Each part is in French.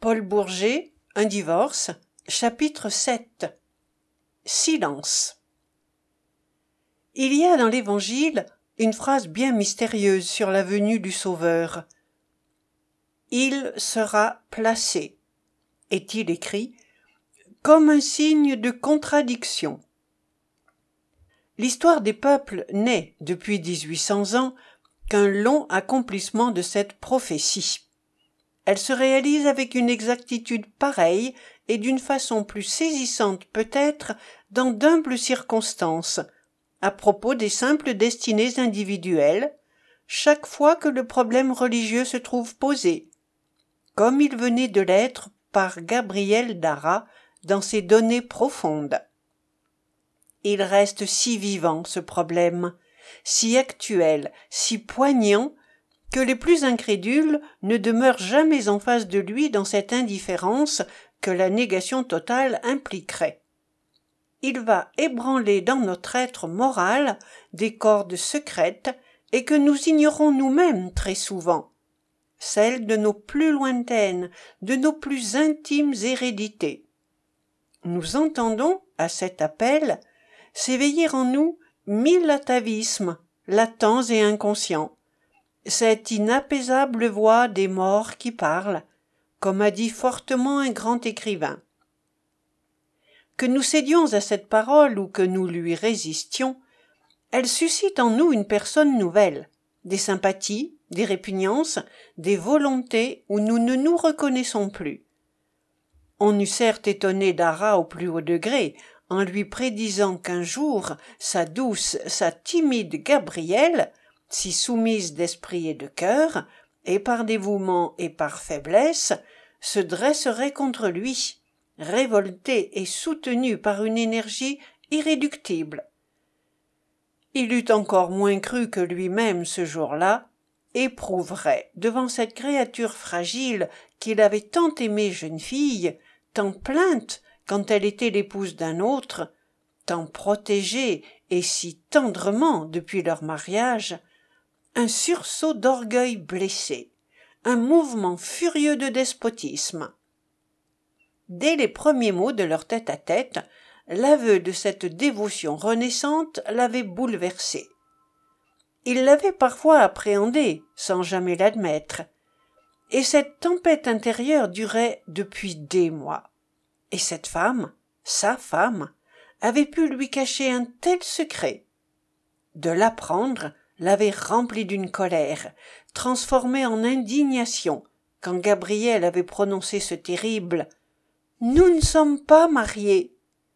Paul Bourget, un divorce, chapitre 7. Silence. Il y a dans l'Évangile une phrase bien mystérieuse sur la venue du Sauveur. Il sera placé, est-il écrit, comme un signe de contradiction. L'histoire des peuples n'est, depuis 1800 ans, qu'un long accomplissement de cette prophétie. Elle se réalise avec une exactitude pareille et d'une façon plus saisissante peut-être dans d'humbles circonstances, à propos des simples destinées individuelles, chaque fois que le problème religieux se trouve posé, comme il venait de l'être par Gabriel d'Arras dans ses données profondes. Il reste si vivant, ce problème, si actuel, si poignant, que les plus incrédules ne demeurent jamais en face de lui dans cette indifférence que la négation totale impliquerait. Il va ébranler dans notre être moral des cordes secrètes et que nous ignorons nous-mêmes très souvent, celles de nos plus lointaines, de nos plus intimes hérédités. Nous entendons, à cet appel, s'éveiller en nous 1000 atavismes, latents et inconscients, cette inapaisable voix des morts qui parle, comme a dit fortement un grand écrivain. Que nous cédions à cette parole ou que nous lui résistions, elle suscite en nous une personne nouvelle, des sympathies, des répugnances, des volontés où nous ne nous reconnaissons plus. On eût certes étonné d'Arras au plus haut degré, en lui prédisant qu'un jour sa douce, sa timide Gabrielle, si soumise d'esprit et de cœur, et par dévouement et par faiblesse, se dresserait contre lui, révoltée et soutenue par une énergie irréductible. Il eût encore moins cru que lui-même ce jour-là éprouverait, devant cette créature fragile qu'il avait tant aimée jeune fille, tant plainte quand elle était l'épouse d'un autre, tant protégée et si tendrement depuis leur mariage, un sursaut d'orgueil blessé, un mouvement furieux de despotisme. Dès les premiers mots de leur tête-à-tête, l'aveu de cette dévotion renaissante l'avait bouleversé. Il l'avait parfois appréhendé, sans jamais l'admettre, et cette tempête intérieure durait depuis des mois. Et cette femme, sa femme, avait pu lui cacher un tel secret. De l'apprendre l'avait rempli d'une colère, transformée en indignation, quand Gabriel avait prononcé ce terrible « Nous ne sommes pas mariés ».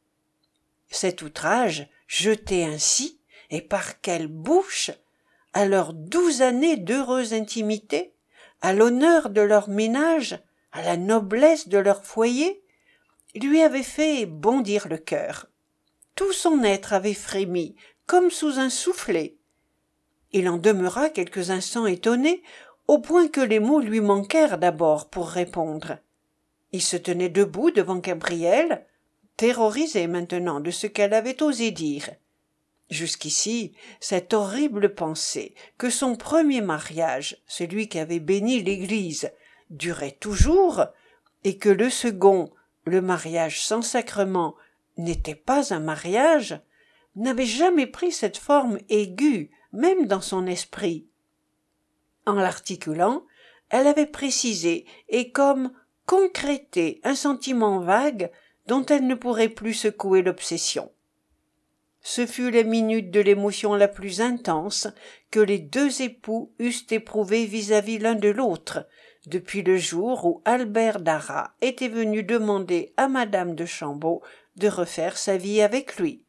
Cet outrage, jeté ainsi, et par quelle bouche, à leurs 12 années d'heureuse intimité, à l'honneur de leur ménage, à la noblesse de leur foyer, lui avait fait bondir le cœur. Tout son être avait frémi, comme sous un soufflet. Il en demeura quelques instants étonné, au point que les mots lui manquèrent d'abord pour répondre. Il se tenait debout devant Gabrielle, terrorisé maintenant de ce qu'elle avait osé dire. Jusqu'ici, cette horrible pensée que son premier mariage, celui qui avait béni l'Église, durait toujours, et que le second, le mariage sans sacrement, n'était pas un mariage, n'avait jamais pris cette forme aiguë, même dans son esprit. En l'articulant, elle avait précisé et comme concrété un sentiment vague dont elle ne pourrait plus secouer l'obsession. Ce fut les minutes de l'émotion la plus intense que les deux époux eussent éprouvée vis-à-vis l'un de l'autre, depuis le jour où Albert d'Arras était venu demander à madame de Chambaud de refaire sa vie avec lui.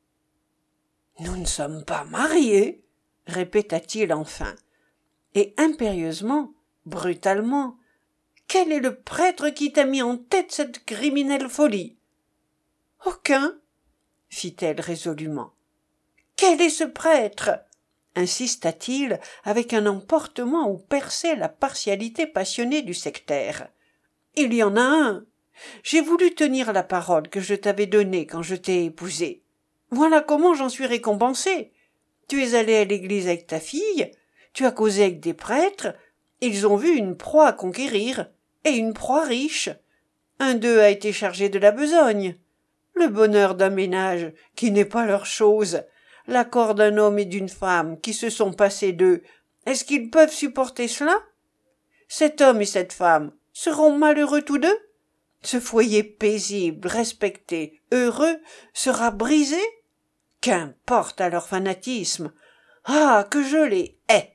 « Nous ne sommes pas mariés » répéta-t-il enfin, et impérieusement, brutalement, « Quel est le prêtre qui t'a mis en tête cette criminelle folie ?»« Aucun, » fit-elle résolument. « Quel est ce prêtre ?» insista-t-il avec un emportement où perçait la partialité passionnée du sectaire. « Il y en a un. J'ai voulu tenir la parole que je t'avais donnée quand je t'ai épousée. Voilà comment j'en suis récompensé. Tu es allé à l'église avec ta fille, tu as causé avec des prêtres, ils ont vu une proie à conquérir. et une proie riche. Un d'eux a été chargé de la besogne. Le bonheur d'un ménage, qui n'est pas leur chose, l'accord d'un homme et d'une femme qui se sont passés d'eux, est-ce qu'ils peuvent supporter cela? Cet homme et cette femme seront malheureux tous deux? Ce foyer paisible, respecté, heureux, sera brisé? Qu'importe à leur fanatisme! Ah, que je les hais!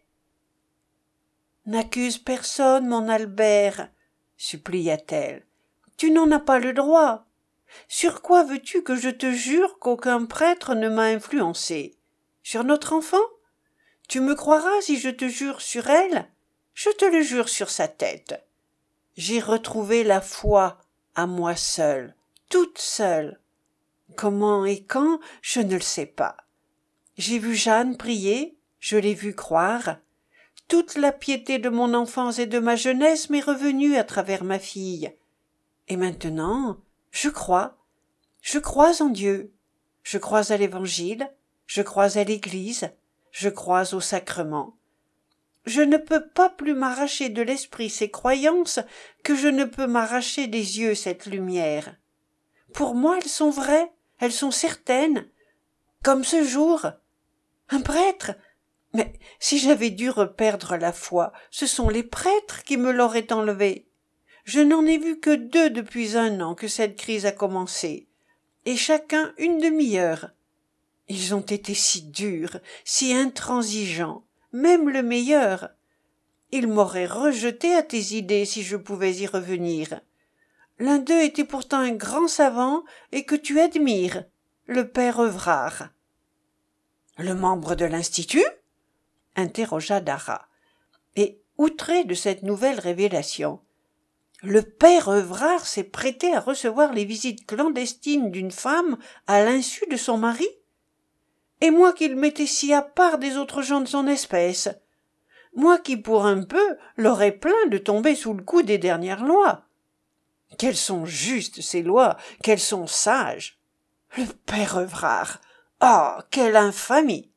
N'accuse personne, mon Albert, supplia-t-elle. Tu n'en as pas le droit. Sur quoi veux-tu que je te jure qu'aucun prêtre ne m'a influencé? Sur notre enfant? Tu me croiras si je te jure sur elle? Je te le jure sur sa tête. J'ai retrouvé la foi à moi seule, toute seule. Comment et quand, je ne le sais pas. J'ai vu Jeanne prier, je l'ai vue croire. Toute la piété de mon enfance et de ma jeunesse m'est revenue à travers ma fille. Et maintenant, je crois en Dieu, je crois à l'Évangile, je crois à l'Église, je crois au sacrement. Je ne peux pas plus m'arracher de l'esprit ces croyances que je ne peux m'arracher des yeux cette lumière. Pour moi, elles sont vraies, elles sont certaines, comme ce jour. Un prêtre? Mais si j'avais dû reperdre la foi, ce sont les prêtres qui me l'auraient enlevée. Je n'en ai vu que 2 depuis 1 an que cette crise a commencé, et chacun une demi-heure. Ils ont été si durs, si intransigeants, même le meilleur. Ils m'auraient rejeté à tes idées si je pouvais y revenir. L'un d'eux était pourtant un grand savant et que tu admires, le père Evrard. Le membre de l'Institut? Interrogea Dara, et outré de cette nouvelle révélation. Le père Evrard s'est prêté à recevoir les visites clandestines d'une femme à l'insu de son mari? Et moi qu'il mettait si à part des autres gens de son espèce, moi qui pour un peu l'aurais plaint de tomber sous le coup des dernières lois. Qu'elles sont justes ces lois, qu'elles sont sages. Le père Evrard, ah, quelle infamie!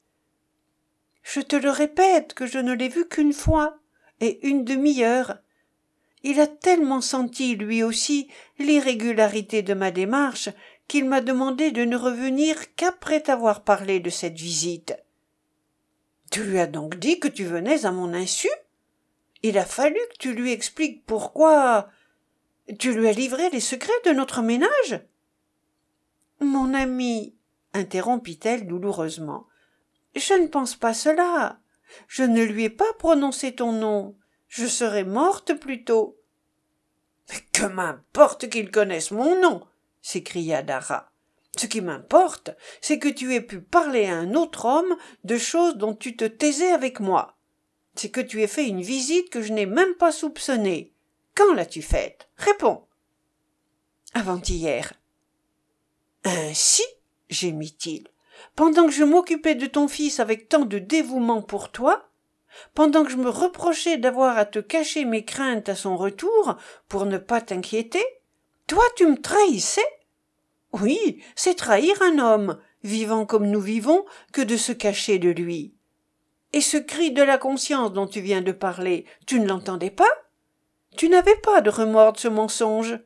Je te le répète que je ne l'ai vu qu'une fois, et une demi-heure. Il a tellement senti, lui aussi, l'irrégularité de ma démarche, qu'il m'a demandé de ne revenir qu'après t'avoir parlé de cette visite. Tu lui as donc dit que tu venais à mon insu? Il a fallu que tu lui expliques pourquoi. Tu lui as livré les secrets de notre ménage? Mon ami, interrompit-elle douloureusement, je ne pense pas cela. Je ne lui ai pas prononcé ton nom. Je serais morte plutôt. Mais que m'importe qu'il connaisse mon nom, s'écria Dara. Ce qui m'importe, c'est que tu aies pu parler à un autre homme de choses dont tu te taisais avec moi. C'est que tu aies fait une visite que je n'ai même pas soupçonnée. Quand l'as-tu faite? Réponds. Avant-hier. Ainsi, gémit-il, pendant que je m'occupais de ton fils avec tant de dévouement pour toi, pendant que je me reprochais d'avoir à te cacher mes craintes à son retour pour ne pas t'inquiéter, toi tu me trahissais? Oui, c'est trahir un homme, vivant comme nous vivons, que de se cacher de lui. Et ce cri de la conscience dont tu viens de parler, tu ne l'entendais pas? Tu n'avais pas de remords de ce mensonge?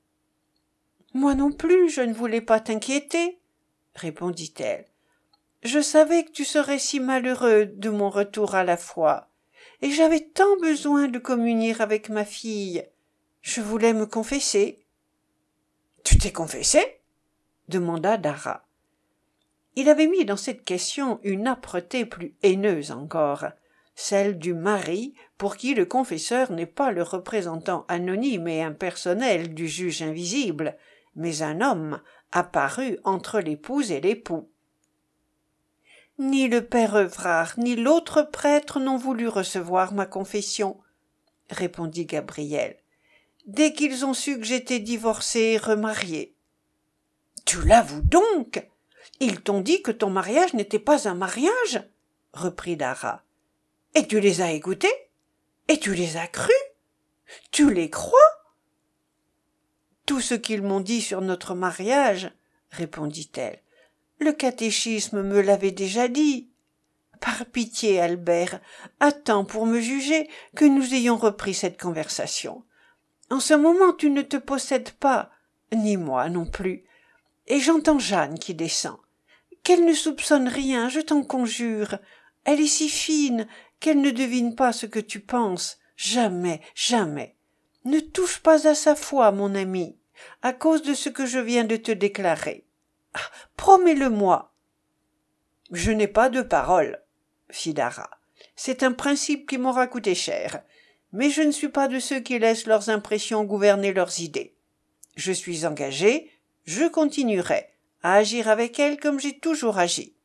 Moi non plus, je ne voulais pas t'inquiéter, répondit-elle. Je savais que tu serais si malheureux de mon retour à la foi, et j'avais tant besoin de communier avec ma fille. Je voulais me confesser. Tu t'es confessé? Demanda Dara. Il avait mis dans cette question une âpreté plus haineuse encore, celle du mari pour qui le confesseur n'est pas le représentant anonyme et impersonnel du juge invisible, mais un homme apparu entre l'épouse et l'époux. Ni le père Evrard, ni l'autre prêtre n'ont voulu recevoir ma confession, répondit Gabriel, dès qu'ils ont su que j'étais divorcée et remariée. Tu l'avoues donc? Ils t'ont dit que ton mariage n'était pas un mariage? Reprit Dara. Et tu les as écoutés? Et tu les as crus? Tu les crois? Tout ce qu'ils m'ont dit sur notre mariage, répondit-elle, le catéchisme me l'avait déjà dit. Par pitié, Albert, attends pour me juger que nous ayons repris cette conversation. En ce moment tu ne te possèdes pas, ni moi non plus, et j'entends Jeanne qui descend. Qu'elle ne soupçonne rien, je t'en conjure. Elle est si fine qu'elle ne devine pas ce que tu penses. Jamais, jamais. Ne touche pas à sa foi, mon ami, à cause de ce que je viens de te déclarer. Ah, promets-le-moi. Je n'ai pas de parole, fit Dara. C'est un principe qui m'aura coûté cher, mais je ne suis pas de ceux qui laissent leurs impressions gouverner leurs idées. Je suis engagé, je continuerai à agir avec elle comme j'ai toujours agi.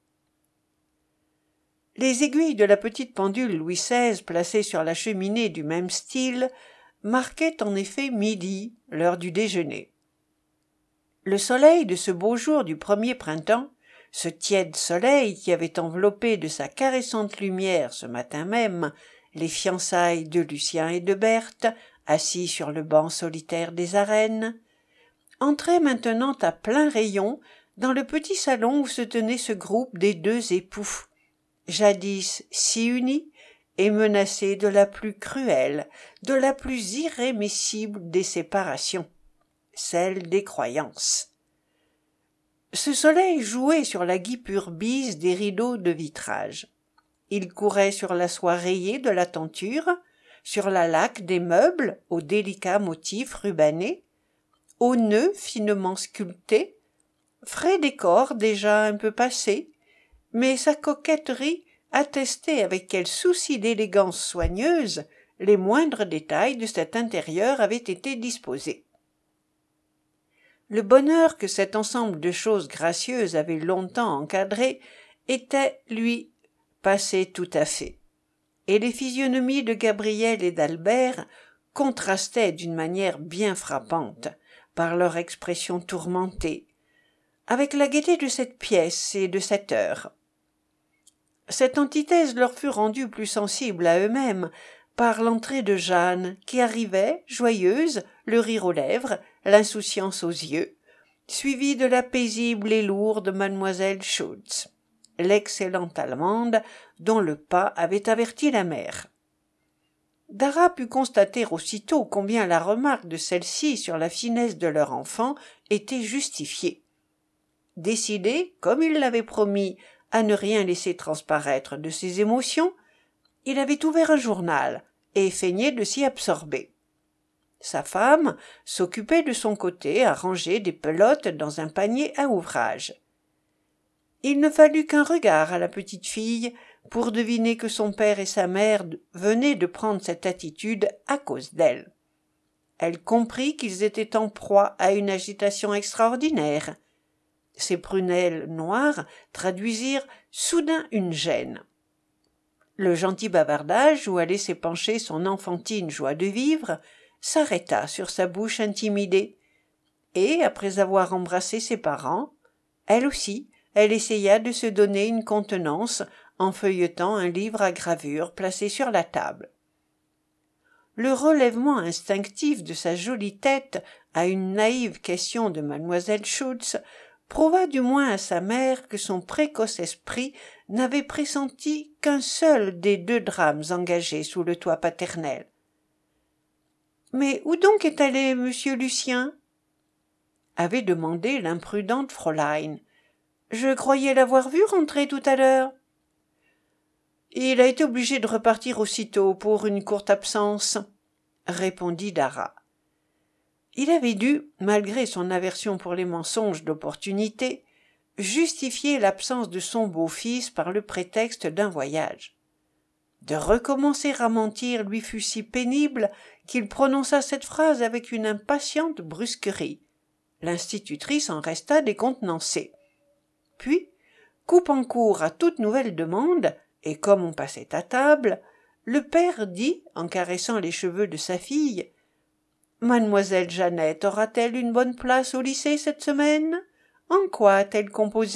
Les aiguilles de la petite pendule Louis XVI placée sur la cheminée du même style marquaient en effet midi, l'heure du déjeuner. Le soleil de ce beau jour du premier printemps, ce tiède soleil qui avait enveloppé de sa caressante lumière ce matin même les fiançailles de Lucien et de Berthe, assis sur le banc solitaire des arènes, entrait maintenant à plein rayon dans le petit salon où se tenait ce groupe des deux époux, jadis si unis et menacés de la plus cruelle, de la plus irrémissible des séparations, celle des croyances. Ce soleil jouait sur la guipure bise des rideaux de vitrage. Il courait sur la soie rayée de la tenture, sur la laque des meubles aux délicats motifs rubanés, aux nœuds finement sculptés, frais décor déjà un peu passé, mais sa coquetterie attestait avec quel souci d'élégance soigneuse les moindres détails de cet intérieur avaient été disposés. Le bonheur que cet ensemble de choses gracieuses avait longtemps encadré était, lui, passé tout à fait, et les physionomies de Gabriel et d'Albert contrastaient d'une manière bien frappante, par leur expression tourmentée, avec la gaieté de cette pièce et de cette heure. Cette antithèse leur fut rendue plus sensible à eux-mêmes par l'entrée de Jeanne, qui arrivait, joyeuse, le rire aux lèvres, l'insouciance aux yeux, suivie de la paisible et lourde mademoiselle Schultz, l'excellente Allemande dont le pas avait averti la mère. Dara put constater aussitôt combien la remarque de celle-ci sur la finesse de leur enfant était justifiée. Décidé, comme il l'avait promis, à ne rien laisser transparaître de ses émotions, il avait ouvert un journal et feignait de s'y absorber. Sa femme s'occupait de son côté à ranger des pelotes dans un panier à ouvrage. Il ne fallut qu'un regard à la petite fille pour deviner que son père et sa mère venaient de prendre cette attitude à cause d'elle. Elle comprit qu'ils étaient en proie à une agitation extraordinaire. Ses prunelles noires traduisirent soudain une gêne. Le gentil bavardage où allait s'épancher son enfantine joie de vivre s'arrêta sur sa bouche intimidée, et, après avoir embrassé ses parents, elle aussi, elle essaya de se donner une contenance en feuilletant un livre à gravure placé sur la table. Le relèvement instinctif de sa jolie tête à une naïve question de mademoiselle Schultz prouva du moins à sa mère que son précoce esprit n'avait pressenti qu'un seul des deux drames engagés sous le toit paternel. « Mais où donc est allé monsieur Lucien ?» avait demandé l'imprudente Fräulein. « Je croyais l'avoir vu rentrer tout à l'heure. » « Il a été obligé de repartir aussitôt pour une courte absence, » répondit Dara. Il avait dû, malgré son aversion pour les mensonges d'opportunité, justifier l'absence de son beau-fils par le prétexte d'un voyage. De recommencer à mentir lui fut si pénible qu'il prononça cette phrase avec une impatiente brusquerie. L'institutrice en resta décontenancée. Puis, coupant court à toute nouvelle demande, et comme on passait à table, le père dit, en caressant les cheveux de sa fille, « Mademoiselle Jeannette aura-t-elle une bonne place au lycée cette semaine? En quoi a-t-elle composé ?»«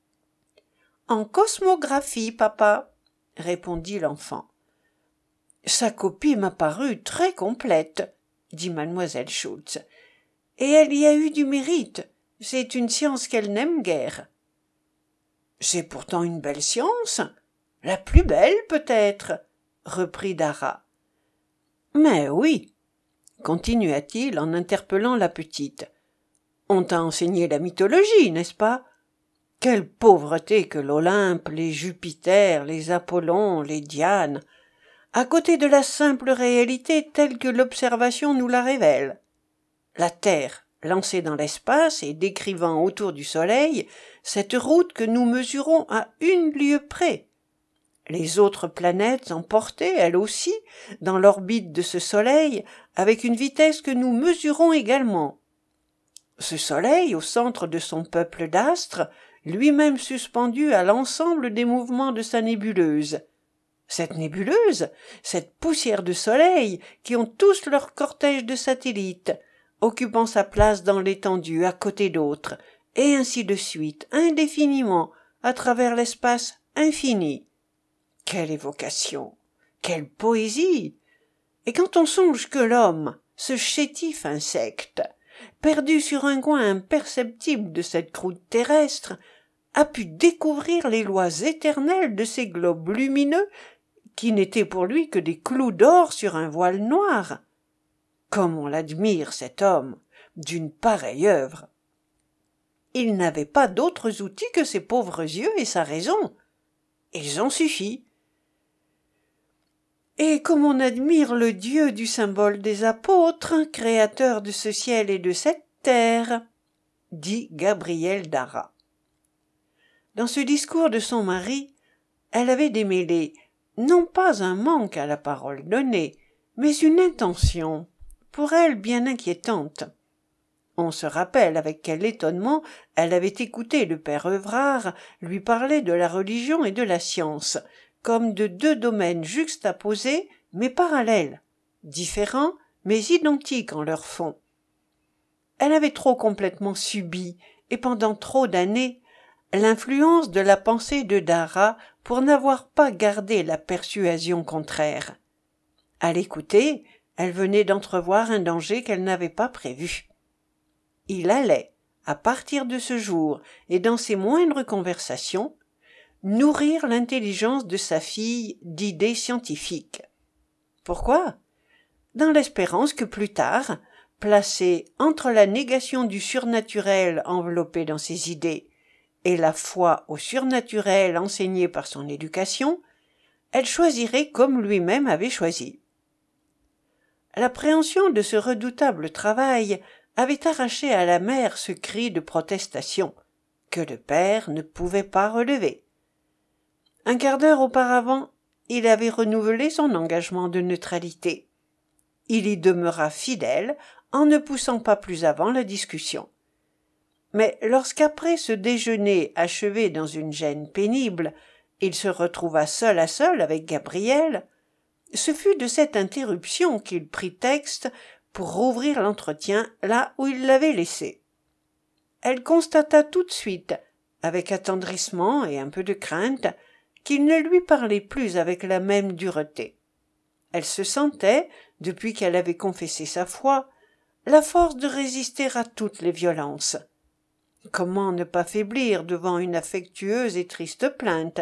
En cosmographie, papa, » répondit l'enfant. « Sa copie m'a paru très complète, » dit mademoiselle Schultz, « et elle y a eu du mérite. C'est une science qu'elle n'aime guère. »« C'est pourtant une belle science, la plus belle peut-être, » reprit Dara. « Mais oui, continua-t-il en interpellant la petite. On t'a enseigné la mythologie, n'est-ce pas? Quelle pauvreté que l'Olympe, les Jupiters, les Apollons, les Dianes, à côté de la simple réalité telle que l'observation nous la révèle. La Terre, lancée dans l'espace et décrivant autour du Soleil cette route que nous mesurons à 1 lieue près. Les autres planètes emportées, elles aussi, dans l'orbite de ce Soleil, avec une vitesse que nous mesurons également. Ce Soleil, au centre de son peuple d'astres, lui-même suspendu à l'ensemble des mouvements de sa nébuleuse. Cette nébuleuse, cette poussière de soleil, qui ont tous leur cortège de satellites, occupant sa place dans l'étendue à côté d'autres, et ainsi de suite, indéfiniment, à travers l'espace infini. Quelle évocation! Quelle poésie! Et quand on songe que l'homme, ce chétif insecte, perdu sur un coin imperceptible de cette croûte terrestre, a pu découvrir les lois éternelles de ces globes lumineux qui n'étaient pour lui que des clous d'or sur un voile noir. Comme on l'admire, cet homme, d'une pareille œuvre. Il n'avait pas d'autres outils que ses pauvres yeux et sa raison. Ils ont suffi. Et comme on admire le Dieu du symbole des apôtres, créateur de ce ciel et de cette terre, dit Gabrielle Dara. Dans ce discours de son mari, elle avait démêlé non pas un manque à la parole donnée, mais une intention, pour elle bien inquiétante. On se rappelle avec quel étonnement elle avait écouté le père Evrard lui parler de la religion et de la science, comme de 2 domaines juxtaposés mais parallèles, différents mais identiques en leur fond. Elle avait trop complètement subi, et pendant trop d'années, l'influence de la pensée de Dara pour n'avoir pas gardé la persuasion contraire. À l'écouter, elle venait d'entrevoir un danger qu'elle n'avait pas prévu. Il allait, à partir de ce jour et dans ses moindres conversations, nourrir l'intelligence de sa fille d'idées scientifiques. Pourquoi? Dans l'espérance que plus tard, placée entre la négation du surnaturel enveloppé dans ses idées et la foi au surnaturel enseignée par son éducation, elle choisirait comme lui-même avait choisi. L'appréhension de ce redoutable travail avait arraché à la mère ce cri de protestation que le père ne pouvait pas relever. Un quart d'heure auparavant, il avait renouvelé son engagement de neutralité. Il y demeura fidèle en ne poussant pas plus avant la discussion. Mais lorsqu'après ce déjeuner achevé dans une gêne pénible, il se retrouva seul à seul avec Gabrielle, ce fut de cette interruption qu'il prit texte pour rouvrir l'entretien là où il l'avait laissé. Elle constata tout de suite, avec attendrissement et un peu de crainte, qu'il ne lui parlait plus avec la même dureté. Elle se sentait, depuis qu'elle avait confessé sa foi, la force de résister à toutes les violences. Comment ne pas faiblir devant une affectueuse et triste plainte?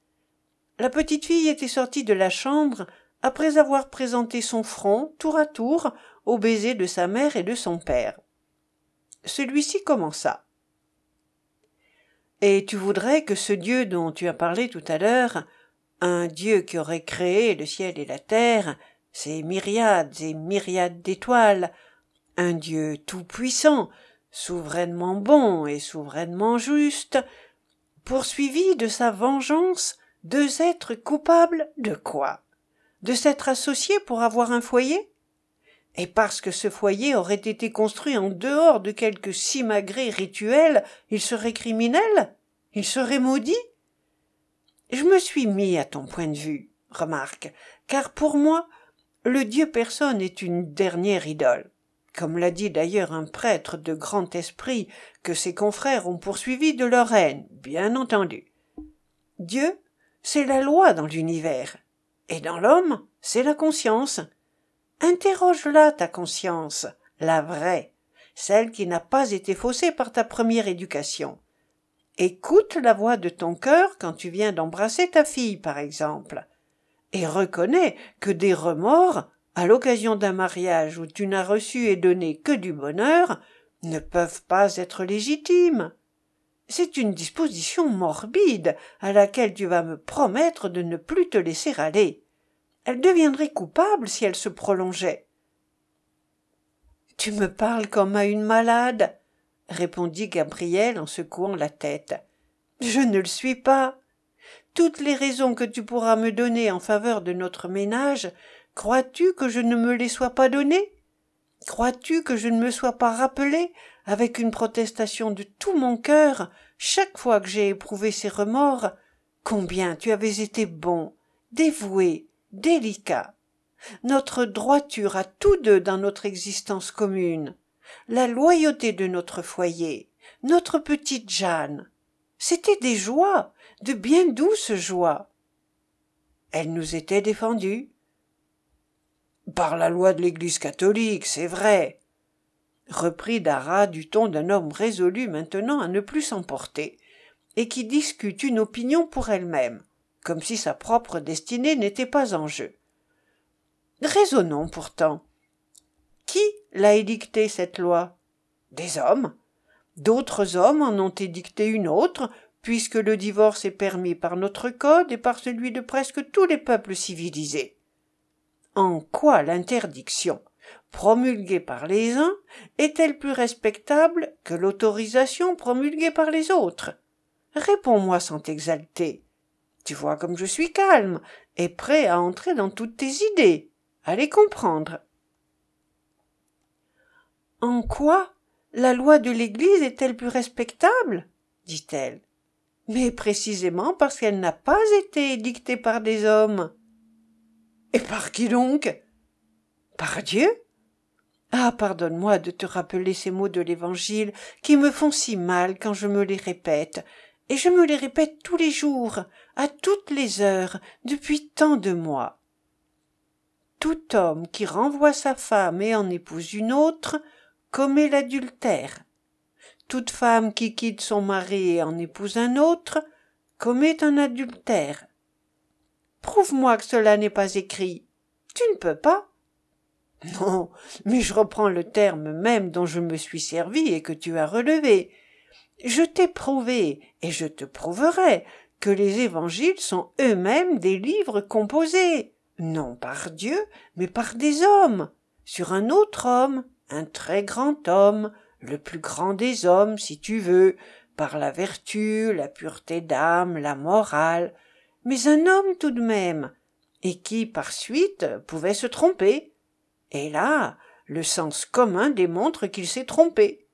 La petite fille était sortie de la chambre après avoir présenté son front, tour à tour, aux baisers de sa mère et de son père. Celui-ci commença. « Et tu voudrais que ce Dieu dont tu as parlé tout à l'heure, un Dieu qui aurait créé le ciel et la terre, ces myriades et myriades d'étoiles, un Dieu tout-puissant, souverainement bon et souverainement juste, poursuivi de sa vengeance 2 êtres coupables de quoi? De s'être associés pour avoir un foyer? Et parce que ce foyer aurait été construit en dehors de quelque simagrée rituel, il serait criminel? Il serait maudit? Je me suis mis à ton point de vue, remarque, car pour moi, le Dieu personne est une dernière idole. Comme l'a dit d'ailleurs un prêtre de grand esprit que ses confrères ont poursuivi de leur haine, bien entendu. Dieu, c'est la loi dans l'univers, et dans l'homme, c'est la conscience. Interroge-la, ta conscience, la vraie, celle qui n'a pas été faussée par ta première éducation. Écoute la voix de ton cœur quand tu viens d'embrasser ta fille, par exemple, et reconnais que des remords à l'occasion d'un mariage où tu n'as reçu et donné que du bonheur, ne peuvent pas être légitimes. C'est une disposition morbide à laquelle tu vas me promettre de ne plus te laisser aller. Elle deviendrait coupable si elle se prolongeait. « Tu me parles comme à une malade, » répondit Gabrielle en secouant la tête. « Je ne le suis pas. Toutes les raisons que tu pourras me donner en faveur de notre ménage, crois-tu que je ne me les sois pas données? Crois-tu que je ne me sois pas rappelé, avec une protestation de tout mon cœur, chaque fois que j'ai éprouvé ces remords, combien tu avais été bon, dévoué, délicat? Notre droiture à tous deux dans notre existence commune, la loyauté de notre foyer, notre petite Jeanne, c'étaient des joies, de bien douces joies. Elle nous était défendue. Par la loi de l'Église catholique, c'est vrai, reprit Dara du ton d'un homme résolu maintenant à ne plus s'emporter, et qui discute une opinion pour elle-même, comme si sa propre destinée n'était pas en jeu. Raisonnons pourtant. Qui l'a édictée, cette loi? Des hommes. D'autres hommes en ont édicté une autre, puisque le divorce est permis par notre code et par celui de presque tous les peuples civilisés. En quoi l'interdiction, promulguée par les uns, est-elle plus respectable que l'autorisation promulguée par les autres? Réponds-moi sans t'exalter. Tu vois comme je suis calme et prêt à entrer dans toutes tes idées, à les comprendre. En quoi la loi de l'Église est-elle plus respectable? Dit-elle. Mais précisément parce qu'elle n'a pas été édictée par des hommes. Et par qui donc? Par Dieu? Ah, pardonne-moi de te rappeler ces mots de l'Évangile qui me font si mal quand je me les répète, et je me les répète tous les jours, à toutes les heures, depuis tant de mois. Tout homme qui renvoie sa femme et en épouse une autre commet l'adultère. Toute femme qui quitte son mari et en épouse un autre commet un adultère. Prouve-moi que cela n'est pas écrit. Tu ne peux pas. Non, mais je reprends le terme même dont je me suis servi et que tu as relevé. Je t'ai prouvé, et je te prouverai, que les évangiles sont eux-mêmes des livres composés, non par Dieu, mais par des hommes, sur un autre homme, un très grand homme, le plus grand des hommes, si tu veux, par la vertu, la pureté d'âme, la morale, mais un homme tout de même, et qui, par suite, pouvait se tromper. Et là, le sens commun démontre qu'il s'est trompé.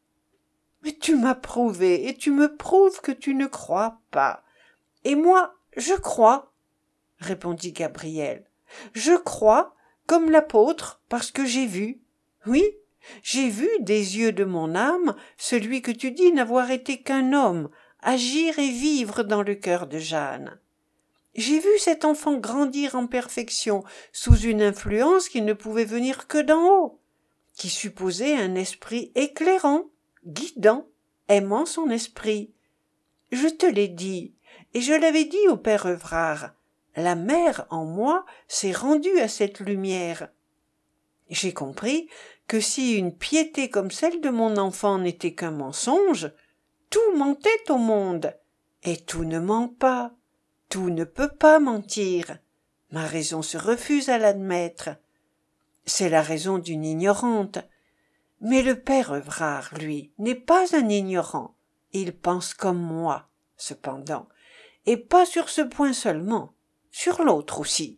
Mais tu m'as prouvé, et tu me prouves que tu ne crois pas. Et moi, je crois, répondit Gabrielle. Je crois, comme l'apôtre, parce que j'ai vu. Oui, j'ai vu des yeux de mon âme celui que tu dis n'avoir été qu'un homme, agir et vivre dans le cœur de Jeanne. J'ai vu cet enfant grandir en perfection sous une influence qui ne pouvait venir que d'en haut, qui supposait un esprit éclairant, guidant, aimant son esprit. Je te l'ai dit, et je l'avais dit au père Evrard, la mère en moi s'est rendue à cette lumière. J'ai compris que si une piété comme celle de mon enfant n'était qu'un mensonge, tout mentait au monde, et tout ne ment pas. Tout ne peut pas mentir. Ma raison se refuse à l'admettre. C'est la raison d'une ignorante. Mais le père Evrard, lui, n'est pas un ignorant. Il pense comme moi, cependant, et pas sur ce point seulement, sur l'autre aussi.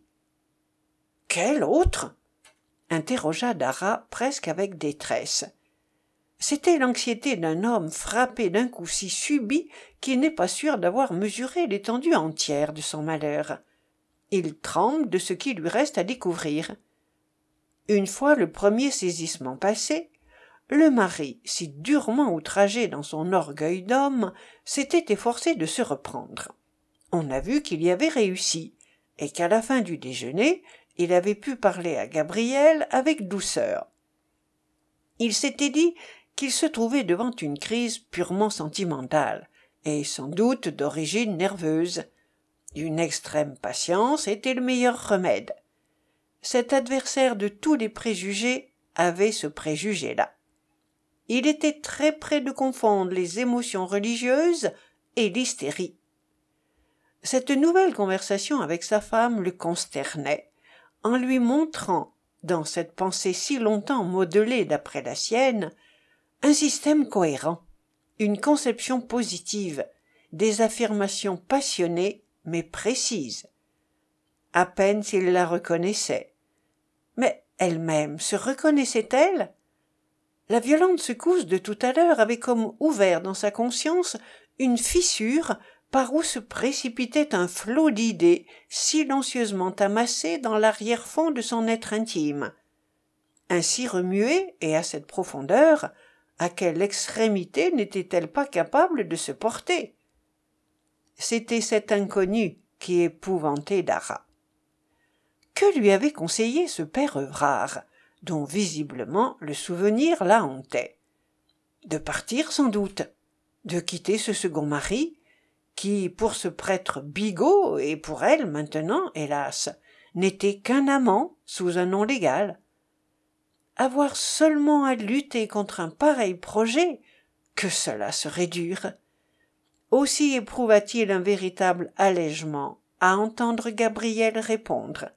« Quel autre ?» interrogea Dara presque avec détresse. C'était l'anxiété d'un homme frappé d'un coup si subit qu'il n'est pas sûr d'avoir mesuré l'étendue entière de son malheur. Il tremble de ce qui lui reste à découvrir. Une fois le premier saisissement passé, le mari, si durement outragé dans son orgueil d'homme, s'était efforcé de se reprendre. On a vu qu'il y avait réussi, et qu'à la fin du déjeuner, il avait pu parler à Gabrielle avec douceur. Il s'était dit qu'il se trouvait devant une crise purement sentimentale, et sans doute d'origine nerveuse. Une extrême patience était le meilleur remède. cet adversaire de tous les préjugés avait ce préjugé-là. Il était très près de confondre les émotions religieuses et l'hystérie. Cette nouvelle conversation avec sa femme le consternait, en lui montrant, dans cette pensée si longtemps modelée d'après la sienne, un système cohérent, une conception positive, des affirmations passionnées mais précises. À peine s'il la reconnaissait. Mais elle-même se reconnaissait-elle? La violente secousse de tout à l'heure avait comme ouvert dans sa conscience une fissure par où se précipitait un flot d'idées silencieusement amassées dans l'arrière-fond de son être intime. Ainsi remuée, et à cette profondeur, à quelle extrémité n'était-elle pas capable de se porter? C'était cet inconnu qui épouvantait Dara. Que lui avait conseillé ce père Evrard, dont visiblement le souvenir la hantait? De partir sans doute, de quitter ce second mari, qui, pour ce prêtre bigot, et pour elle maintenant, hélas, n'était qu'un amant sous un nom légal. Avoir seulement à lutter contre un pareil projet, que cela serait dur. Aussi éprouva-t-il un véritable allègement à entendre Gabrielle répondre.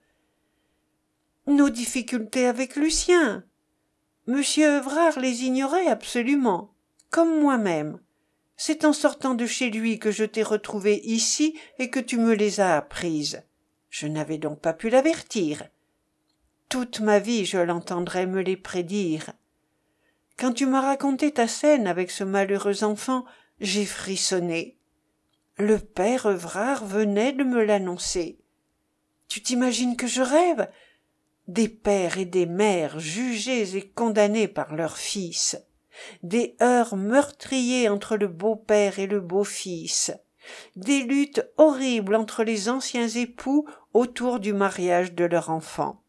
Nos difficultés avec Lucien. Monsieur Evrard les ignorait absolument, comme moi-même. C'est en sortant de chez lui que je t'ai retrouvée ici et que tu me les as apprises. Je n'avais donc pas pu l'avertir. Toute ma vie je l'entendrai me les prédire. Quand tu m'as raconté ta scène avec ce malheureux enfant, j'ai frissonné. Le père Evrard venait de me l'annoncer. Tu t'imagines que je rêve? Des pères et des mères jugés et condamnés par leurs fils, des heurts meurtriers entre le beau-père et le beau-fils, des luttes horribles entre les anciens époux autour du mariage de leur enfant.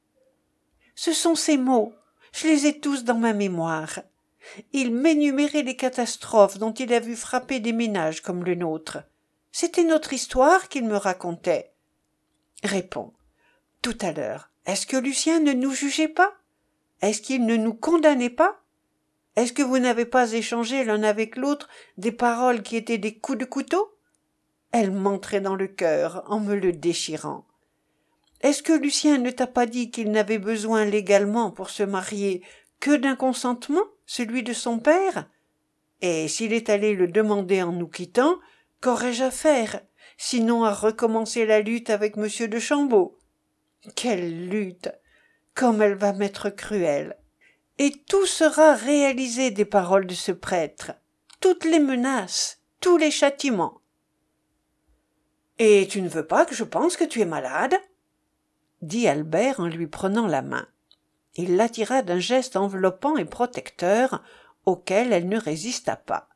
Ce sont ces mots, je les ai tous dans ma mémoire. Il m'énumérait les catastrophes dont il a vu frapper des ménages comme le nôtre. C'était notre histoire qu'il me racontait. Réponds, tout à l'heure, est-ce que Lucien ne nous jugeait pas? Est-ce qu'il ne nous condamnait pas? Est-ce que vous n'avez pas échangé l'un avec l'autre des paroles qui étaient des coups de couteau? Elle m'entrait dans le cœur en me le déchirant. Est-ce que Lucien ne t'a pas dit qu'il n'avait besoin légalement pour se marier que d'un consentement, celui de son père? Et s'il est allé le demander en nous quittant, qu'aurais-je à faire, sinon à recommencer la lutte avec monsieur de Chambaud? Quelle lutte! Comme elle va m'être cruelle! Et tout sera réalisé des paroles de ce prêtre, toutes les menaces, tous les châtiments. Et tu ne veux pas que je pense que tu es malade? Dit Albert en lui prenant la main. Il l'attira d'un geste enveloppant et protecteur, auquel elle ne résista pas.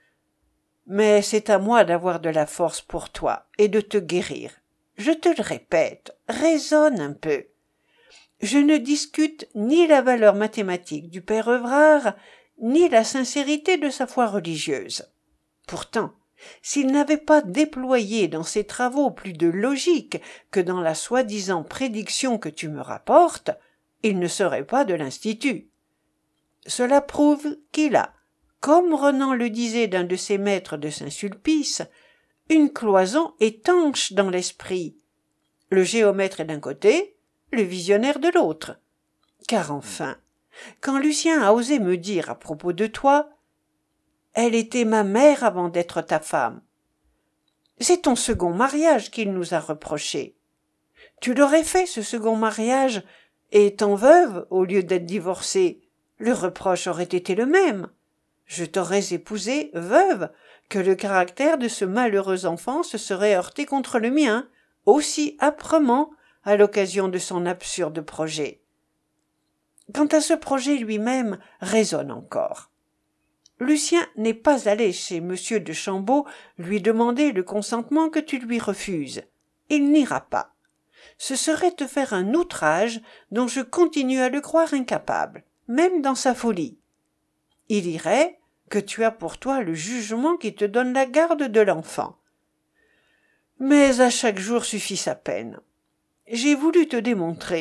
Mais c'est à moi d'avoir de la force pour toi et de te guérir. Je te le répète, raisonne un peu. Je ne discute ni la valeur mathématique du père Evrard, ni la sincérité de sa foi religieuse. Pourtant, s'il n'avait pas déployé dans ses travaux plus de logique que dans la soi-disant prédiction que tu me rapportes, il ne serait pas de l'Institut. Cela prouve qu'il a, comme Renan le disait d'un de ses maîtres de Saint-Sulpice, une cloison étanche dans l'esprit. Le géomètre est d'un côté, le visionnaire de l'autre. Car enfin, quand Lucien a osé me dire à propos de toi, « Elle était ma mère avant d'être ta femme », c'est ton second mariage qu'il nous a reproché. Tu l'aurais fait, ce second mariage, et étant veuve, au lieu d'être divorcée, le reproche aurait été le même. Je t'aurais épousée veuve, que le caractère de ce malheureux enfant se serait heurté contre le mien, aussi âprement, à l'occasion de son absurde projet. Quant à ce projet lui-même, raisonne encore. Lucien n'est pas allé chez M. de Chambaud lui demander le consentement que tu lui refuses. Il n'ira pas. Ce serait te faire un outrage dont je continue à le croire incapable, même dans sa folie. Il irait que tu as pour toi le jugement qui te donne la garde de l'enfant. Mais à chaque jour suffit sa peine. J'ai voulu te démontrer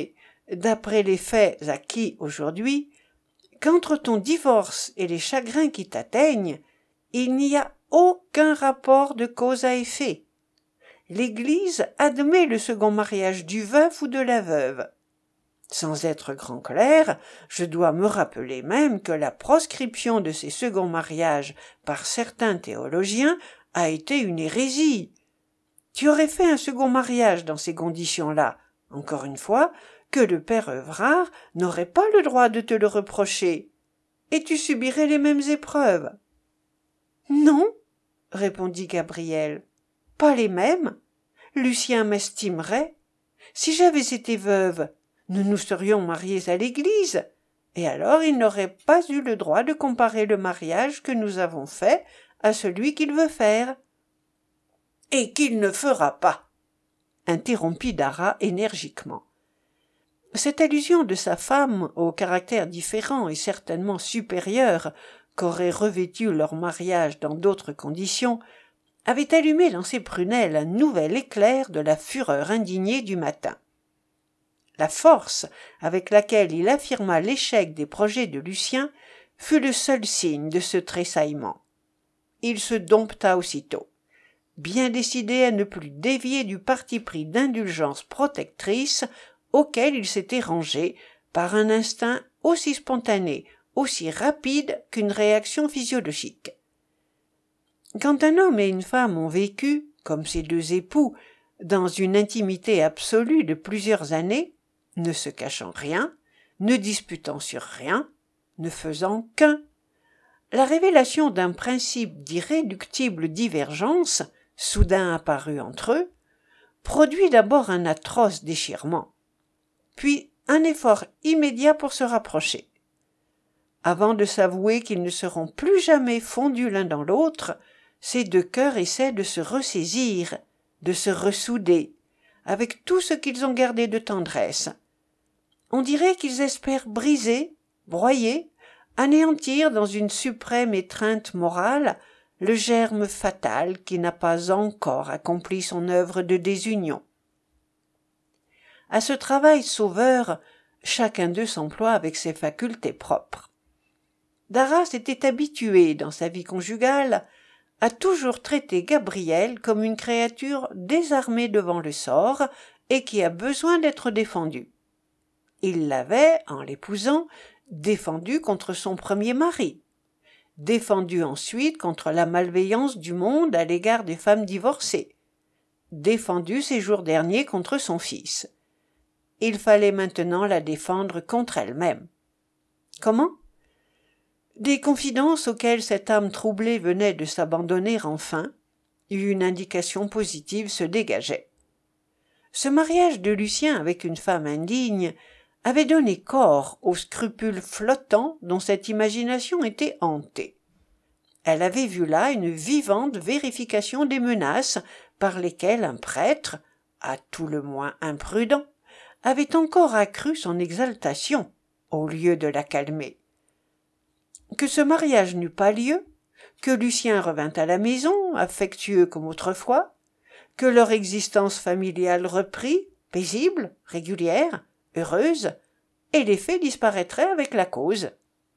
d'après les faits acquis aujourd'hui, qu'entre ton divorce et les chagrins qui t'atteignent, il n'y a aucun rapport de cause à effet. L'Église admet le second mariage du veuf ou de la veuve. Sans être grand clerc, je dois me rappeler même que la proscription de ces seconds mariages par certains théologiens a été une hérésie. Tu aurais fait un second mariage dans ces conditions-là, encore une fois, que le père Evrard n'aurait pas le droit de te le reprocher, et tu subirais les mêmes épreuves. Non, répondit Gabrielle, pas les mêmes. Lucien m'estimerait. Si j'avais été veuve, nous nous serions mariés à l'église, et alors il n'aurait pas eu le droit de comparer le mariage que nous avons fait à celui qu'il veut faire. Et qu'il ne fera pas, interrompit Dara énergiquement. Cette allusion de sa femme au caractère différent et certainement supérieur qu'aurait revêtu leur mariage dans d'autres conditions avait allumé dans ses prunelles un nouvel éclair de la fureur indignée du matin. La force avec laquelle il affirma l'échec des projets de Lucien fut le seul signe de ce tressaillement. Il se dompta aussitôt, bien décidé à ne plus dévier du parti pris d'indulgence protectrice auquel il s'était rangé par un instinct aussi spontané, aussi rapide qu'une réaction physiologique. Quand un homme et une femme ont vécu, comme ces deux époux, dans une intimité absolue de plusieurs années, ne se cachant rien, ne disputant sur rien, ne faisant qu'un, la révélation d'un principe d'irréductible divergence, soudain apparu entre eux, produit d'abord un atroce déchirement, puis un effort immédiat pour se rapprocher. Avant de s'avouer qu'ils ne seront plus jamais fondus l'un dans l'autre, ces deux cœurs essaient de se ressaisir, de se ressouder, avec tout ce qu'ils ont gardé de tendresse. On dirait qu'ils espèrent briser, broyer, anéantir dans une suprême étreinte morale le germe fatal qui n'a pas encore accompli son œuvre de désunion. À ce travail sauveur, chacun d'eux s'emploie avec ses facultés propres. Dara s'était habitué, dans sa vie conjugale, à toujours traiter Gabrielle comme une créature désarmée devant le sort et qui a besoin d'être défendue. Il l'avait, en l'épousant, défendue contre son premier mari, défendue ensuite contre la malveillance du monde à l'égard des femmes divorcées, défendue ces jours derniers contre son fils. Il fallait maintenant la défendre contre elle-même. Comment ? Des confidences auxquelles cette âme troublée venait de s'abandonner enfin, une indication positive se dégageait. Ce mariage de Lucien avec une femme indigne avait donné corps aux scrupules flottants dont cette imagination était hantée. Elle avait vu là une vivante vérification des menaces par lesquelles un prêtre, à tout le moins imprudent, avait encore accru son exaltation au lieu de la calmer. Que ce mariage n'eut pas lieu, que Lucien revint à la maison, affectueux comme autrefois, que leur existence familiale reprit, paisible, régulière, heureuse, et l'effet disparaîtrait avec la cause.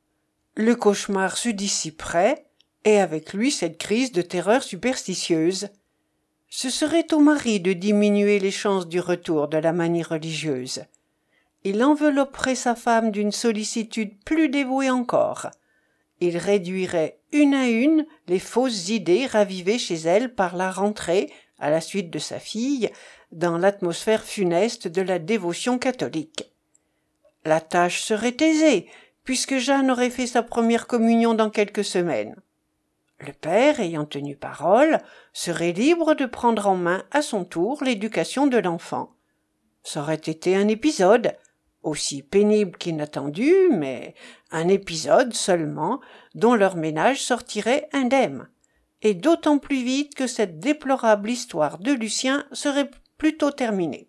Le cauchemar se dissiperait, et avec lui cette crise de terreur superstitieuse. Ce serait au mari de diminuer les chances du retour de la manie religieuse. Il envelopperait sa femme d'une sollicitude plus dévouée encore. Il réduirait une à une les fausses idées ravivées chez elle par la rentrée, à la suite de sa fille, dans l'atmosphère funeste de la dévotion catholique. La tâche serait aisée, puisque Jeanne aurait fait sa première communion dans quelques semaines. Le père, ayant tenu parole, serait libre de prendre en main à son tour l'éducation de l'enfant. Ça aurait été un épisode, aussi pénible qu'inattendu, mais un épisode seulement, dont leur ménage sortirait indemne, et d'autant plus vite que cette déplorable histoire de Lucien serait plutôt terminée.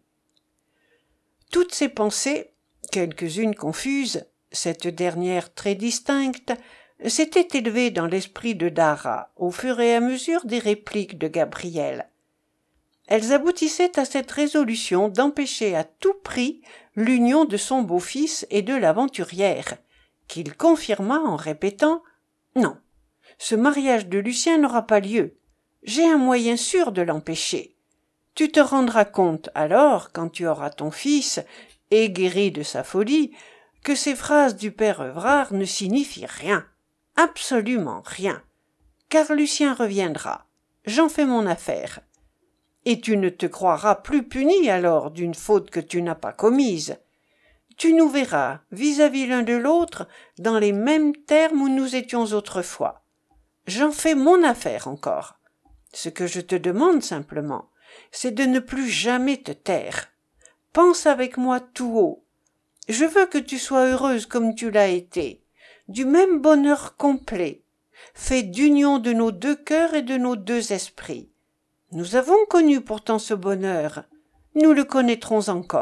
Toutes ces pensées, quelques-unes confuses, cette dernière très distincte, s'étaient élevées dans l'esprit de Dara au fur et à mesure des répliques de Gabrielle. Elles aboutissaient à cette résolution d'empêcher à tout prix l'union de son beau-fils et de l'aventurière, qu'il confirma en répétant « Non, ce mariage de Lucien n'aura pas lieu. J'ai un moyen sûr de l'empêcher. Tu te rendras compte alors, quand tu auras ton fils, et guéri de sa folie, que ces phrases du père Evrard ne signifient rien, absolument rien, car Lucien reviendra. J'en fais mon affaire. Et tu ne te croiras plus puni alors d'une faute que tu n'as pas commise. Tu nous verras vis-à-vis l'un de l'autre dans les mêmes termes où nous étions autrefois. J'en fais mon affaire encore. Ce que je te demande simplement, c'est de ne plus jamais te taire. Pense avec moi tout haut. Je veux que tu sois heureuse comme tu l'as été, du même bonheur complet, fait d'union de nos deux cœurs et de nos deux esprits. Nous avons connu pourtant ce bonheur, nous le connaîtrons encore. »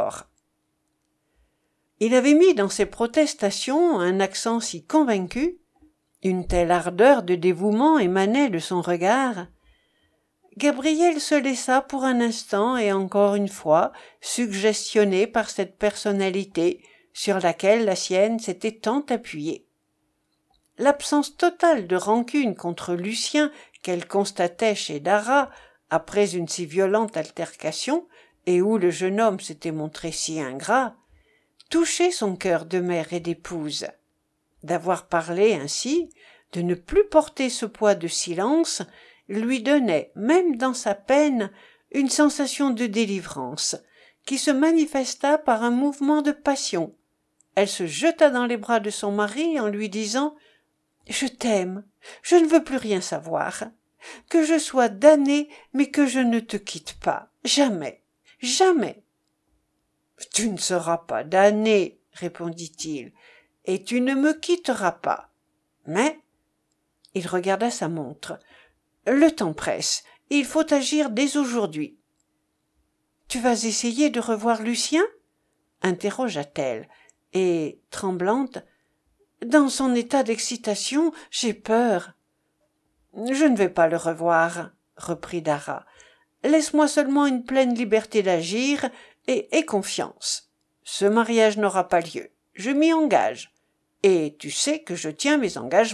Il avait mis dans ses protestations un accent si convaincu, une telle ardeur de dévouement émanait de son regard. Gabriel se laissa pour un instant et encore une fois suggestionner par cette personnalité sur laquelle la sienne s'était tant appuyée. L'absence totale de rancune contre Lucien qu'elle constatait chez Dara après une si violente altercation et où le jeune homme s'était montré si ingrat, touchait son cœur de mère et d'épouse. D'avoir parlé ainsi, de ne plus porter ce poids de silence, lui donnait, même dans sa peine, une sensation de délivrance, qui se manifesta par un mouvement de passion. Elle se jeta dans les bras de son mari en lui disant « Je t'aime, je ne veux plus rien savoir. Que je sois damnée, mais que je ne te quitte pas. Jamais, jamais. »« Tu ne seras pas damnée, répondit-il, et tu ne me quitteras pas. Mais, il regarda sa montre, le temps presse, il faut agir dès aujourd'hui. »« Tu vas essayer de revoir Lucien ?» interrogea-t-elle, et, tremblante, « Dans son état d'excitation, j'ai peur. »« Je ne vais pas le revoir, » reprit Dara. « Laisse-moi seulement une pleine liberté d'agir et confiance. Ce mariage n'aura pas lieu, je m'y engage, et tu sais que je tiens mes engagements. »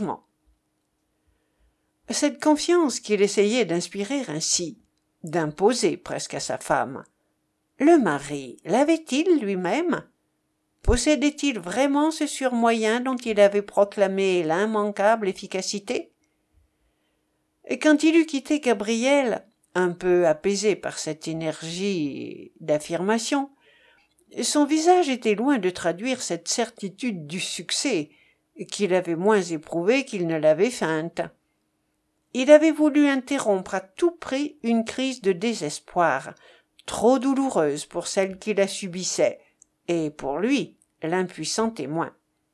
Cette confiance qu'il essayait d'inspirer ainsi, d'imposer presque à sa femme, le mari l'avait-il lui-même? Possédait-il vraiment ce surmoyen dont il avait proclamé l'immanquable efficacité? Et quand il eut quitté Gabriel, un peu apaisé par cette énergie d'affirmation, son visage était loin de traduire cette certitude du succès qu'il avait moins éprouvée qu'il ne l'avait feinte. Il avait voulu interrompre à tout prix une crise de désespoir, trop douloureuse pour celle qui la subissait, et pour lui, l'impuissant témoin.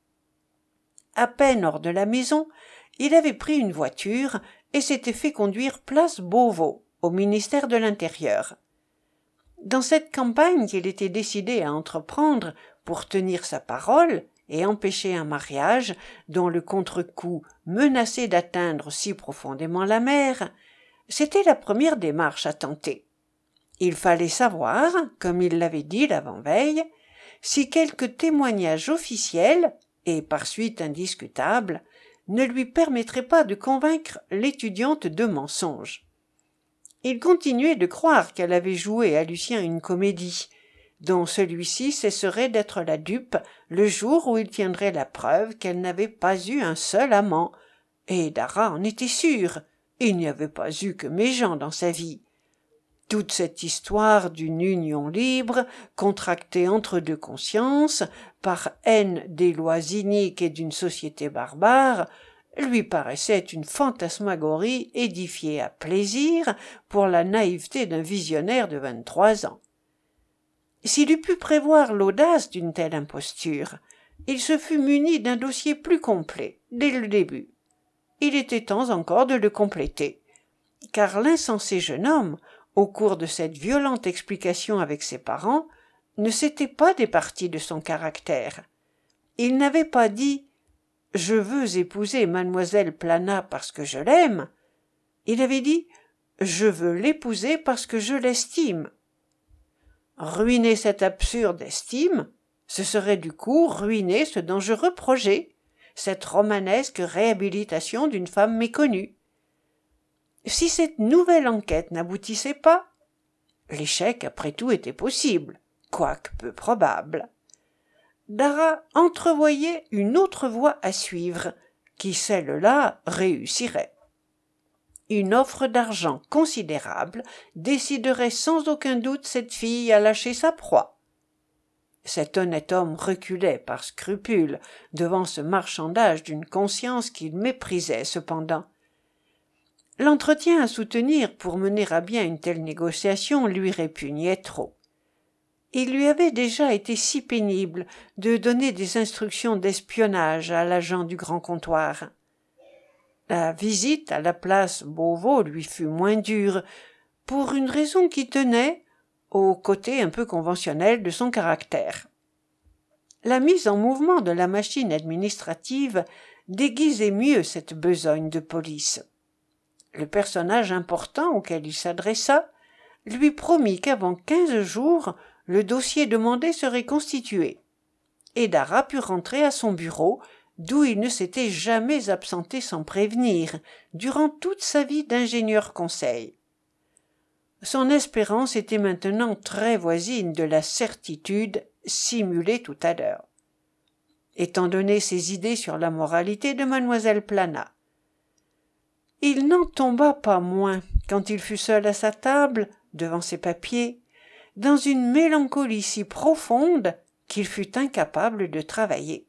À peine hors de la maison, il avait pris une voiture et s'était fait conduire place Beauvau, au ministère de l'Intérieur. Dans cette campagne qu'il était décidé à entreprendre pour tenir sa parole et empêcher un mariage dont le contre-coup menaçait d'atteindre si profondément la mère, c'était la première démarche à tenter. Il fallait savoir, comme il l'avait dit l'avant-veille, si quelque témoignage officiel, et par suite indiscutable, ne lui permettrait pas de convaincre l'étudiante de mensonge. Il continuait de croire qu'elle avait joué à Lucien une comédie, dont celui-ci cesserait d'être la dupe le jour où il tiendrait la preuve qu'elle n'avait pas eu un seul amant, et Dara en était sûr, il n'y avait pas eu que Méjean dans sa vie. Toute cette histoire d'une union libre, contractée entre deux consciences, par haine des lois iniques et d'une société barbare, lui paraissait une fantasmagorie édifiée à plaisir pour la naïveté d'un visionnaire de 23 ans. S'il eût pu prévoir l'audace d'une telle imposture, il se fût muni d'un dossier plus complet, dès le début. Il était temps encore de le compléter, car l'insensé jeune homme, au cours de cette violente explication avec ses parents, ne s'était pas départi de son caractère. Il n'avait pas dit « Je veux épouser mademoiselle Plana parce que je l'aime ». Il avait dit « Je veux l'épouser parce que je l'estime. Ruiner cette absurde estime, ce serait du coup ruiner ce dangereux projet, cette romanesque réhabilitation d'une femme méconnue. Si cette nouvelle enquête n'aboutissait pas, l'échec après tout était possible, quoique peu probable. Dara entrevoyait une autre voie à suivre, qui celle-là réussirait. Une offre d'argent considérable déciderait sans aucun doute cette fille à lâcher sa proie. Cet honnête homme reculait par scrupule devant ce marchandage d'une conscience qu'il méprisait cependant. L'entretien à soutenir pour mener à bien une telle négociation lui répugnait trop. Il lui avait déjà été si pénible de donner des instructions d'espionnage à l'agent du grand comptoir. La visite à la place Beauvau lui fut moins dure, pour une raison qui tenait au côté un peu conventionnel de son caractère. La mise en mouvement de la machine administrative déguisait mieux cette besogne de police. Le personnage important auquel il s'adressa lui promit qu'avant 15 jours, le dossier demandé serait constitué, et Dara put rentrer à son bureau, d'où il ne s'était jamais absenté sans prévenir, durant toute sa vie d'ingénieur conseil. Son espérance était maintenant très voisine de la certitude simulée tout à l'heure. Étant donné ses idées sur la moralité de mademoiselle Plana, il n'en tomba pas moins, quand il fut seul à sa table, devant ses papiers, dans une mélancolie si profonde qu'il fut incapable de travailler.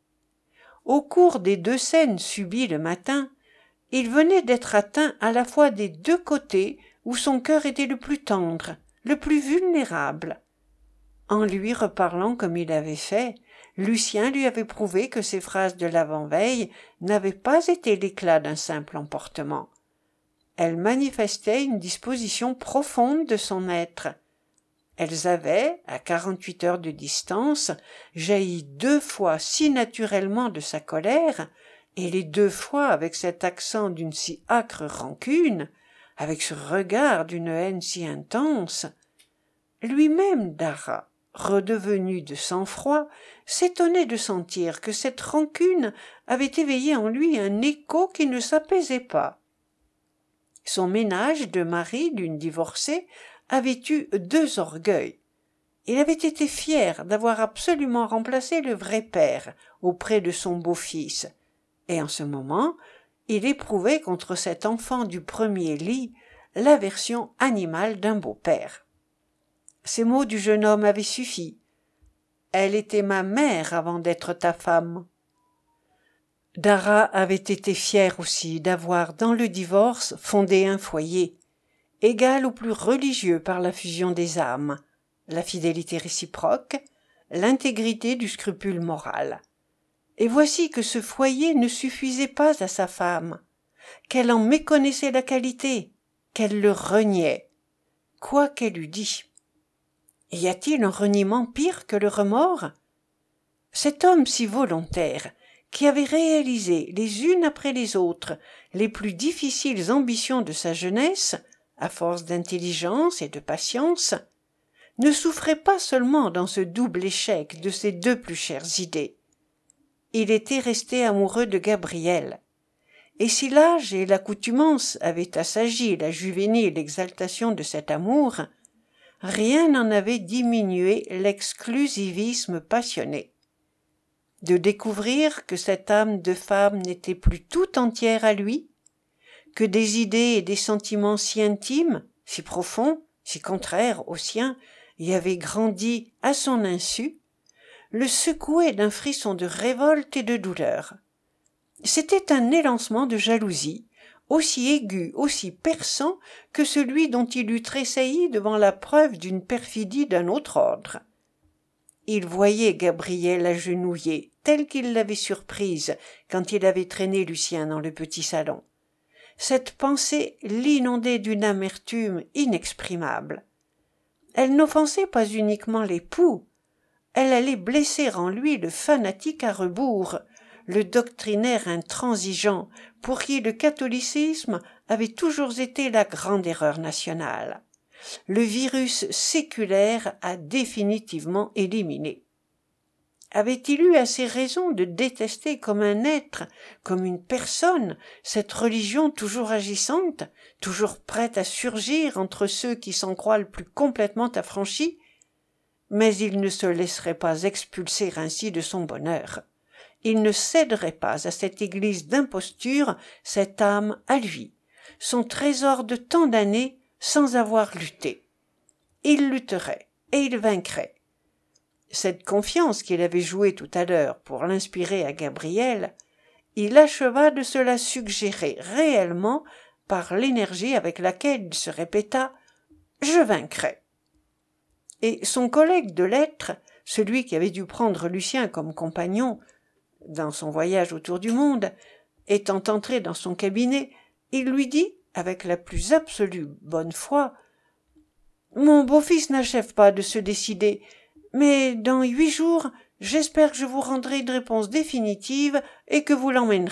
Au cours des 2 scènes subies le matin, il venait d'être atteint à la fois des 2 côtés où son cœur était le plus tendre, le plus vulnérable. En lui reparlant comme il avait fait, Lucien lui avait prouvé que ses phrases de l'avant-veille n'avaient pas été l'éclat d'un simple emportement. Elles manifestaient une disposition profonde de son être. Elles avaient, à 48 heures de distance, jailli 2 fois si naturellement de sa colère, et les 2 fois avec cet accent d'une si âcre rancune, avec ce regard d'une haine si intense. Lui-même, Dara, redevenu de sang-froid, s'étonnait de sentir que cette rancune avait éveillé en lui un écho qui ne s'apaisait pas. Son ménage de mari d'une divorcée avait eu 2 orgueils. Il avait été fier d'avoir absolument remplacé le vrai père auprès de son beau-fils, et en ce moment, il éprouvait contre cet enfant du premier lit l'aversion animale d'un beau-père. Ces mots du jeune homme avaient suffi. « Elle était ma mère avant d'être ta femme. » Dara avait été fière aussi d'avoir, dans le divorce, fondé un foyer, égal au plus religieux par la fusion des âmes, la fidélité réciproque, l'intégrité du scrupule moral. Et voici que ce foyer ne suffisait pas à sa femme, qu'elle en méconnaissait la qualité, qu'elle le reniait, quoi qu'elle eût dit. Y a-t-il un reniement pire que le remords? Cet homme si volontaire, qui avait réalisé les unes après les autres les plus difficiles ambitions de sa jeunesse, à force d'intelligence et de patience, ne souffrait pas seulement dans ce double échec de ses 2 plus chères idées. Il était resté amoureux de Gabrielle, et si l'âge et l'accoutumance avaient assagi la juvénile exaltation de cet amour, rien n'en avait diminué l'exclusivisme passionné. De découvrir que cette âme de femme n'était plus tout entière à lui, que des idées et des sentiments si intimes, si profonds, si contraires aux siens, y avaient grandi à son insu, le secouait d'un frisson de révolte et de douleur. C'était un élancement de jalousie, aussi aigu, aussi perçant que celui dont il eût tressailli devant la preuve d'une perfidie d'un autre ordre. Il voyait Gabrielle agenouillée, telle qu'il l'avait surprise quand il avait traîné Lucien dans le petit salon. Cette pensée l'inondait d'une amertume inexprimable. Elle n'offensait pas uniquement l'époux, elle allait blesser en lui le fanatique à rebours, le doctrinaire intransigeant pour qui le catholicisme avait toujours été la grande erreur nationale. Le virus séculaire a définitivement éliminé. Avait-il eu assez raison de détester comme un être, comme une personne, cette religion toujours agissante, toujours prête à surgir entre ceux qui s'en croient le plus complètement affranchis? Mais il ne se laisserait pas expulser ainsi de son bonheur. Il ne céderait pas à cette église d'imposture, cette âme à lui, son trésor de tant d'années sans avoir lutté. Il lutterait et il vaincrait. Cette confiance qu'il avait jouée tout à l'heure pour l'inspirer à Gabriel, il acheva de se la suggérer réellement par l'énergie avec laquelle il se répéta « Je vaincrai ». Et son collègue de lettres, celui qui avait dû prendre Lucien comme compagnon dans son voyage autour du monde, étant entré dans son cabinet, il lui dit, avec la plus absolue bonne foi, « Mon beau-fils n'achève pas de se décider, mais dans 8 jours, j'espère que je vous rendrai une réponse définitive et que vous l'emmènerez. »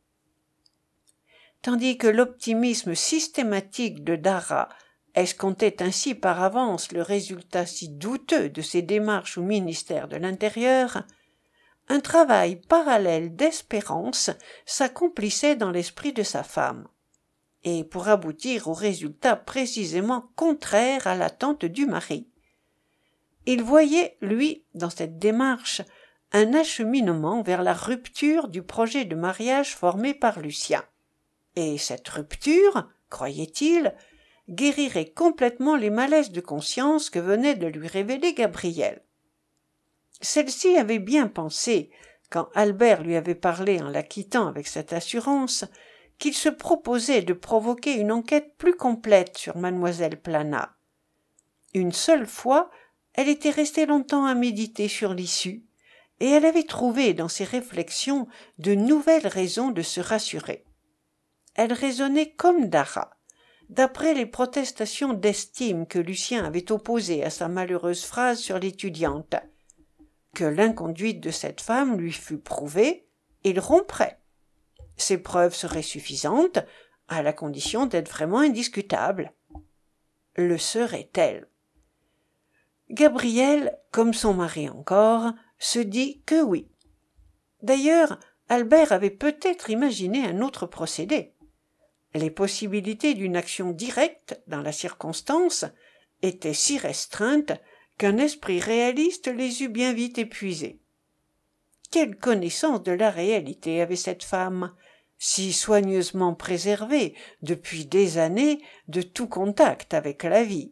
Tandis que l'optimisme systématique de Dara escomptait ainsi par avance le résultat si douteux de ses démarches au ministère de l'Intérieur, un travail parallèle d'espérance s'accomplissait dans l'esprit de sa femme, et pour aboutir au résultat précisément contraire à l'attente du mari. Il voyait, lui, dans cette démarche, un acheminement vers la rupture du projet de mariage formé par Lucien. Et cette rupture, croyait-il, guérirait complètement les malaises de conscience que venait de lui révéler Gabriel. Celle-ci avait bien pensé, quand Albert lui avait parlé en la quittant avec cette assurance, qu'il se proposait de provoquer une enquête plus complète sur mademoiselle Planat. Une seule fois, elle était restée longtemps à méditer sur l'issue, et elle avait trouvé dans ses réflexions de nouvelles raisons de se rassurer. Elle raisonnait comme Dara, d'après les protestations d'estime que Lucien avait opposées à sa malheureuse phrase sur l'étudiante. Que l'inconduite de cette femme lui fût prouvée, il romprait. Ces preuves seraient suffisantes, à la condition d'être vraiment indiscutables. Le seraient-elles? Gabriel, comme son mari encore, se dit que oui. D'ailleurs, Albert avait peut-être imaginé un autre procédé. Les possibilités d'une action directe, dans la circonstance, étaient si restreintes qu'un esprit réaliste les eût bien vite épuisées. Quelle connaissance de la réalité avait cette femme, si soigneusement préservée depuis des années de tout contact avec la vie.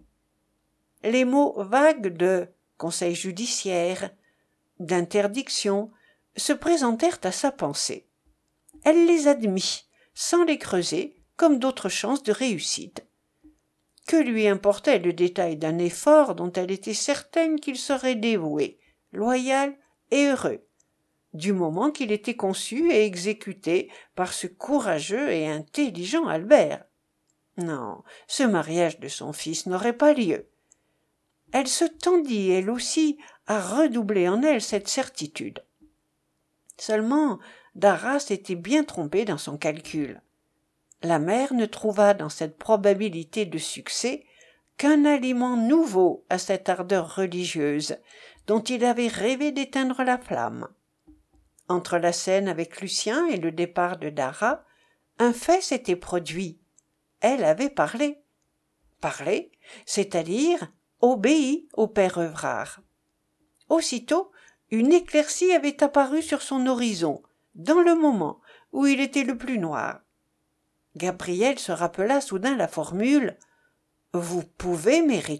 Les mots vagues de conseil judiciaire, d'interdiction, se présentèrent à sa pensée. Elle les admit, sans les creuser, comme d'autres chances de réussite. Que lui importait le détail d'un effort dont elle était certaine qu'il serait dévoué, loyal et heureux, du moment qu'il était conçu et exécuté par ce courageux et intelligent Albert? Non, ce mariage de son fils n'aurait pas lieu. Elle se tendit, elle aussi, à redoubler en elle cette certitude. Seulement, Dara s'était bien trompée dans son calcul. La mère ne trouva dans cette probabilité de succès qu'un aliment nouveau à cette ardeur religieuse dont il avait rêvé d'éteindre la flamme. Entre la scène avec Lucien et le départ de Dara, un fait s'était produit. Elle avait parlé. Parlé, c'est-à-dire obéi au père Evrard. Aussitôt, une éclaircie avait apparu sur son horizon, dans le moment où il était le plus noir. Gabriel se rappela soudain la formule « Vous pouvez mériter ».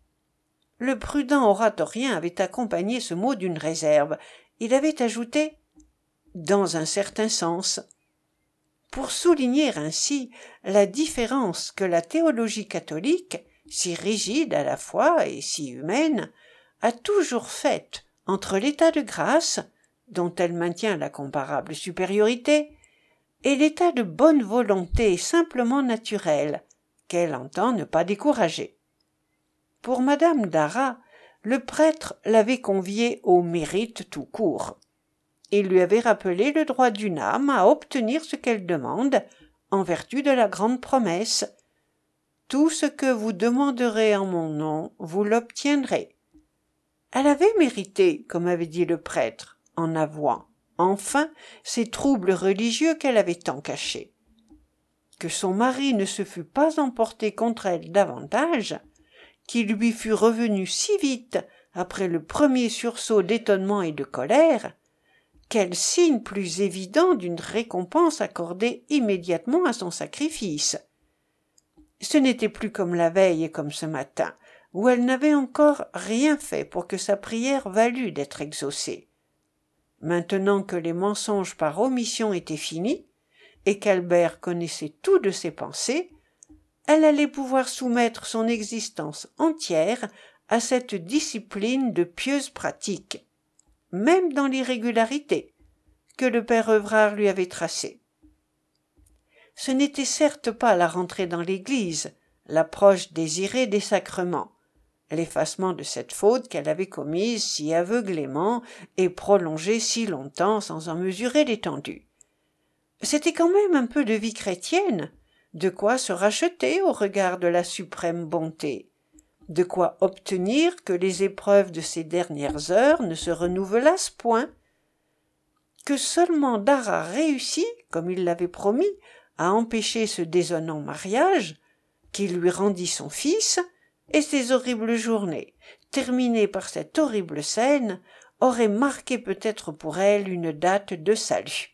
Le prudent oratorien avait accompagné ce mot d'une réserve. Il avait ajouté « dans un certain sens », pour souligner ainsi la différence que la théologie catholique, si rigide à la fois et si humaine, a toujours faite entre l'état de grâce, dont elle maintient la comparable supériorité, et l'état de bonne volonté simplement naturel, qu'elle entend ne pas décourager. Pour madame Dara, le prêtre l'avait conviée au mérite tout court. Il lui avait rappelé le droit d'une âme à obtenir ce qu'elle demande, en vertu de la grande promesse. « Tout ce que vous demanderez en mon nom, vous l'obtiendrez. » Elle avait mérité, comme avait dit le prêtre, en avouant, enfin, ces troubles religieux qu'elle avait tant cachés. Que son mari ne se fût pas emporté contre elle davantage, qu'il lui fût revenu si vite après le premier sursaut d'étonnement et de colère, quel signe plus évident d'une récompense accordée immédiatement à son sacrifice. Ce n'était plus comme la veille et comme ce matin, où elle n'avait encore rien fait pour que sa prière valût d'être exaucée. Maintenant que les mensonges par omission étaient finis, et qu'Albert connaissait tout de ses pensées, elle allait pouvoir soumettre son existence entière à cette discipline de pieuse pratique, même dans l'irrégularité que le père Evrard lui avait tracée. Ce n'était certes pas la rentrée dans l'église, l'approche désirée des sacrements, l'effacement de cette faute qu'elle avait commise si aveuglément et prolongée si longtemps sans en mesurer l'étendue. C'était quand même un peu de vie chrétienne, de quoi se racheter au regard de la suprême bonté, de quoi obtenir que les épreuves de ces dernières heures ne se renouvelassent point, que seulement Dara réussit, comme il l'avait promis, à empêcher ce déshonnant mariage, qui lui rendit son fils, et ces horribles journées, terminées par cette horrible scène, auraient marqué peut-être pour elle une date de salut.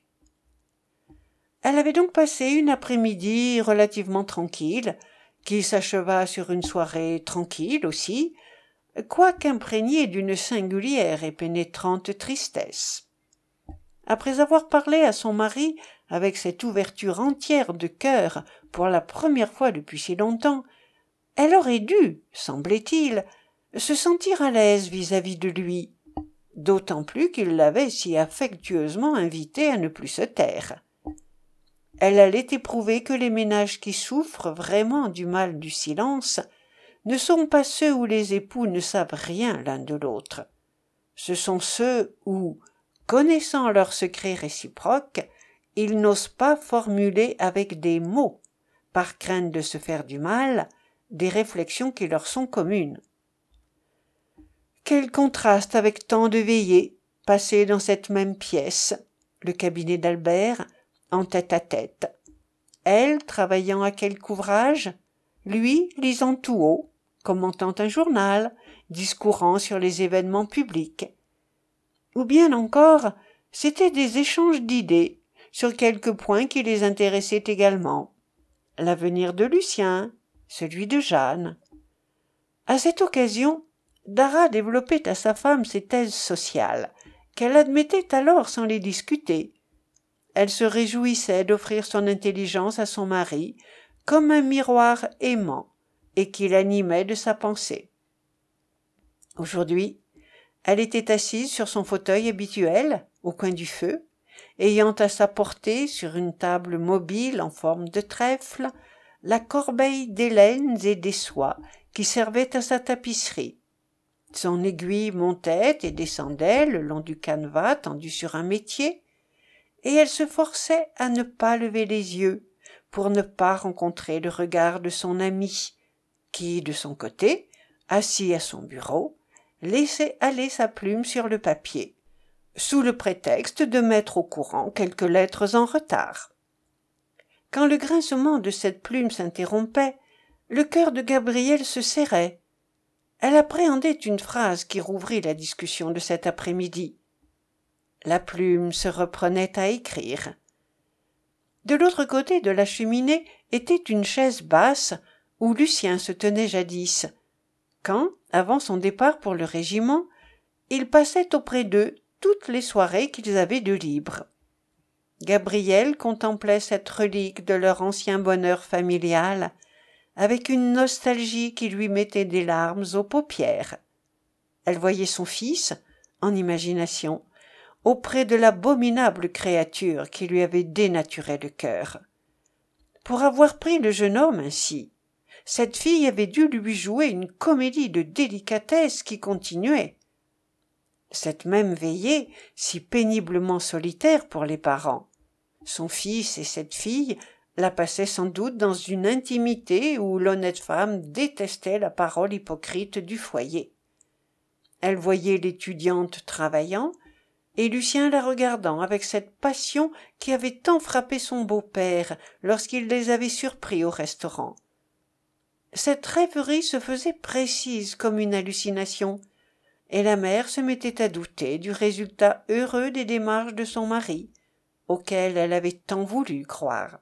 Elle avait donc passé une après-midi relativement tranquille, qui s'acheva sur une soirée tranquille aussi, quoique imprégnée d'une singulière et pénétrante tristesse. Après avoir parlé à son mari avec cette ouverture entière de cœur pour la première fois depuis si longtemps, elle aurait dû, semblait-il, se sentir à l'aise vis-à-vis de lui, d'autant plus qu'il l'avait si affectueusement invitée à ne plus se taire. Elle allait éprouver que les ménages qui souffrent vraiment du mal du silence ne sont pas ceux où les époux ne savent rien l'un de l'autre. Ce sont ceux où, connaissant leurs secrets réciproques, ils n'osent pas formuler avec des mots, par crainte de se faire du mal, des réflexions qui leur sont communes. Quel contraste avec tant de veillées passées dans cette même pièce, le cabinet d'Albert, en tête-à-tête. Elle travaillant à quelque ouvrage, lui lisant tout haut, commentant un journal, discourant sur les événements publics. Ou bien encore, c'étaient des échanges d'idées sur quelques points qui les intéressaient également. L'avenir de Lucien, celui de Jeanne. À cette occasion, Dara développait à sa femme ses thèses sociales, qu'elle admettait alors sans les discuter. Elle se réjouissait d'offrir son intelligence à son mari comme un miroir aimant et qui l'animait de sa pensée. Aujourd'hui, elle était assise sur son fauteuil habituel, au coin du feu, ayant à sa portée, sur une table mobile en forme de trèfle, la corbeille des laines et des soies qui servait à sa tapisserie. Son aiguille montait et descendait le long du canevas tendu sur un métier, et elle se forçait à ne pas lever les yeux pour ne pas rencontrer le regard de son ami, qui, de son côté, assis à son bureau, laissait aller sa plume sur le papier, sous le prétexte de mettre au courant quelques lettres en retard. Quand le grincement de cette plume s'interrompait, le cœur de Gabrielle se serrait. Elle appréhendait une phrase qui rouvrit la discussion de cet après-midi. La plume se reprenait à écrire. De l'autre côté de la cheminée était une chaise basse où Lucien se tenait jadis, quand, avant son départ pour le régiment, il passait auprès d'eux toutes les soirées qu'ils avaient de libre. Gabrielle contemplait cette relique de leur ancien bonheur familial avec une nostalgie qui lui mettait des larmes aux paupières. Elle voyait son fils, en imagination, auprès de l'abominable créature qui lui avait dénaturé le cœur. Pour avoir pris le jeune homme ainsi, cette fille avait dû lui jouer une comédie de délicatesse qui continuait. Cette même veillée, si péniblement solitaire pour les parents, son fils et cette fille la passaient sans doute dans une intimité où l'honnête femme détestait la parole hypocrite du foyer. Elle voyait l'étudiante travaillant, et Lucien la regardant avec cette passion qui avait tant frappé son beau-père lorsqu'il les avait surpris au restaurant. Cette rêverie se faisait précise comme une hallucination, et la mère se mettait à douter du résultat heureux des démarches de son mari, auquel elle avait tant voulu croire.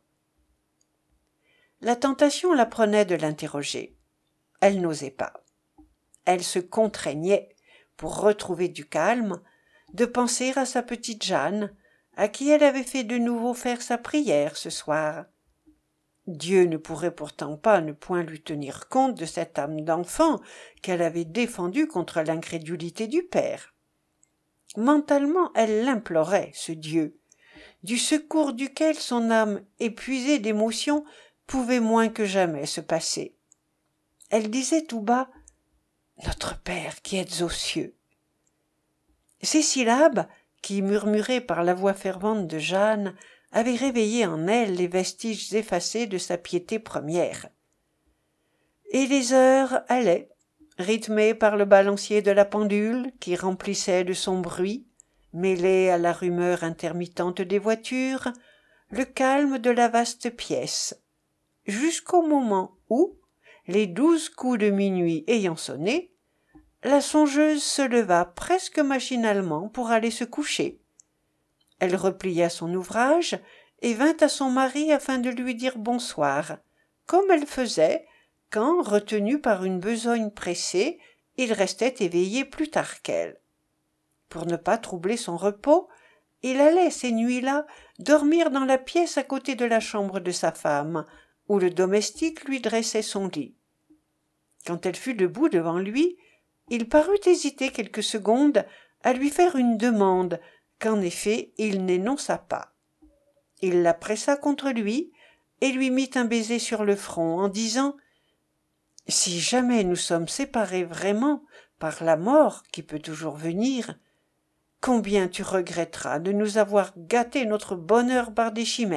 La tentation la prenait de l'interroger. Elle n'osait pas. Elle se contraignait, pour retrouver du calme, de penser à sa petite Jeanne, à qui elle avait fait de nouveau faire sa prière ce soir. Dieu ne pourrait pourtant pas ne point lui tenir compte de cette âme d'enfant qu'elle avait défendue contre l'incrédulité du père. Mentalement, elle l'implorait, ce Dieu, du secours duquel son âme, épuisée d'émotion, pouvait moins que jamais se passer. Elle disait tout bas « Notre Père qui êtes aux cieux ». Ces syllabes, qui, murmurées par la voix fervente de Jeanne, avaient réveillé en elle les vestiges effacés de sa piété première. Et les heures allaient, rythmées par le balancier de la pendule qui remplissait de son bruit, mêlé à la rumeur intermittente des voitures, le calme de la vaste pièce, jusqu'au moment où, les 12 coups de minuit ayant sonné, la songeuse se leva presque machinalement pour aller se coucher. Elle replia son ouvrage et vint à son mari afin de lui dire bonsoir, comme elle faisait quand, retenu par une besogne pressée, il restait éveillé plus tard qu'elle. Pour ne pas troubler son repos, il allait, ces nuits-là, dormir dans la pièce à côté de la chambre de sa femme, où le domestique lui dressait son lit. Quand elle fut debout devant lui, il parut hésiter quelques secondes à lui faire une demande qu'en effet il n'énonça pas. Il la pressa contre lui et lui mit un baiser sur le front en disant « Si jamais nous sommes séparés vraiment par la mort qui peut toujours venir, combien tu regretteras de nous avoir gâté notre bonheur par des chimères. »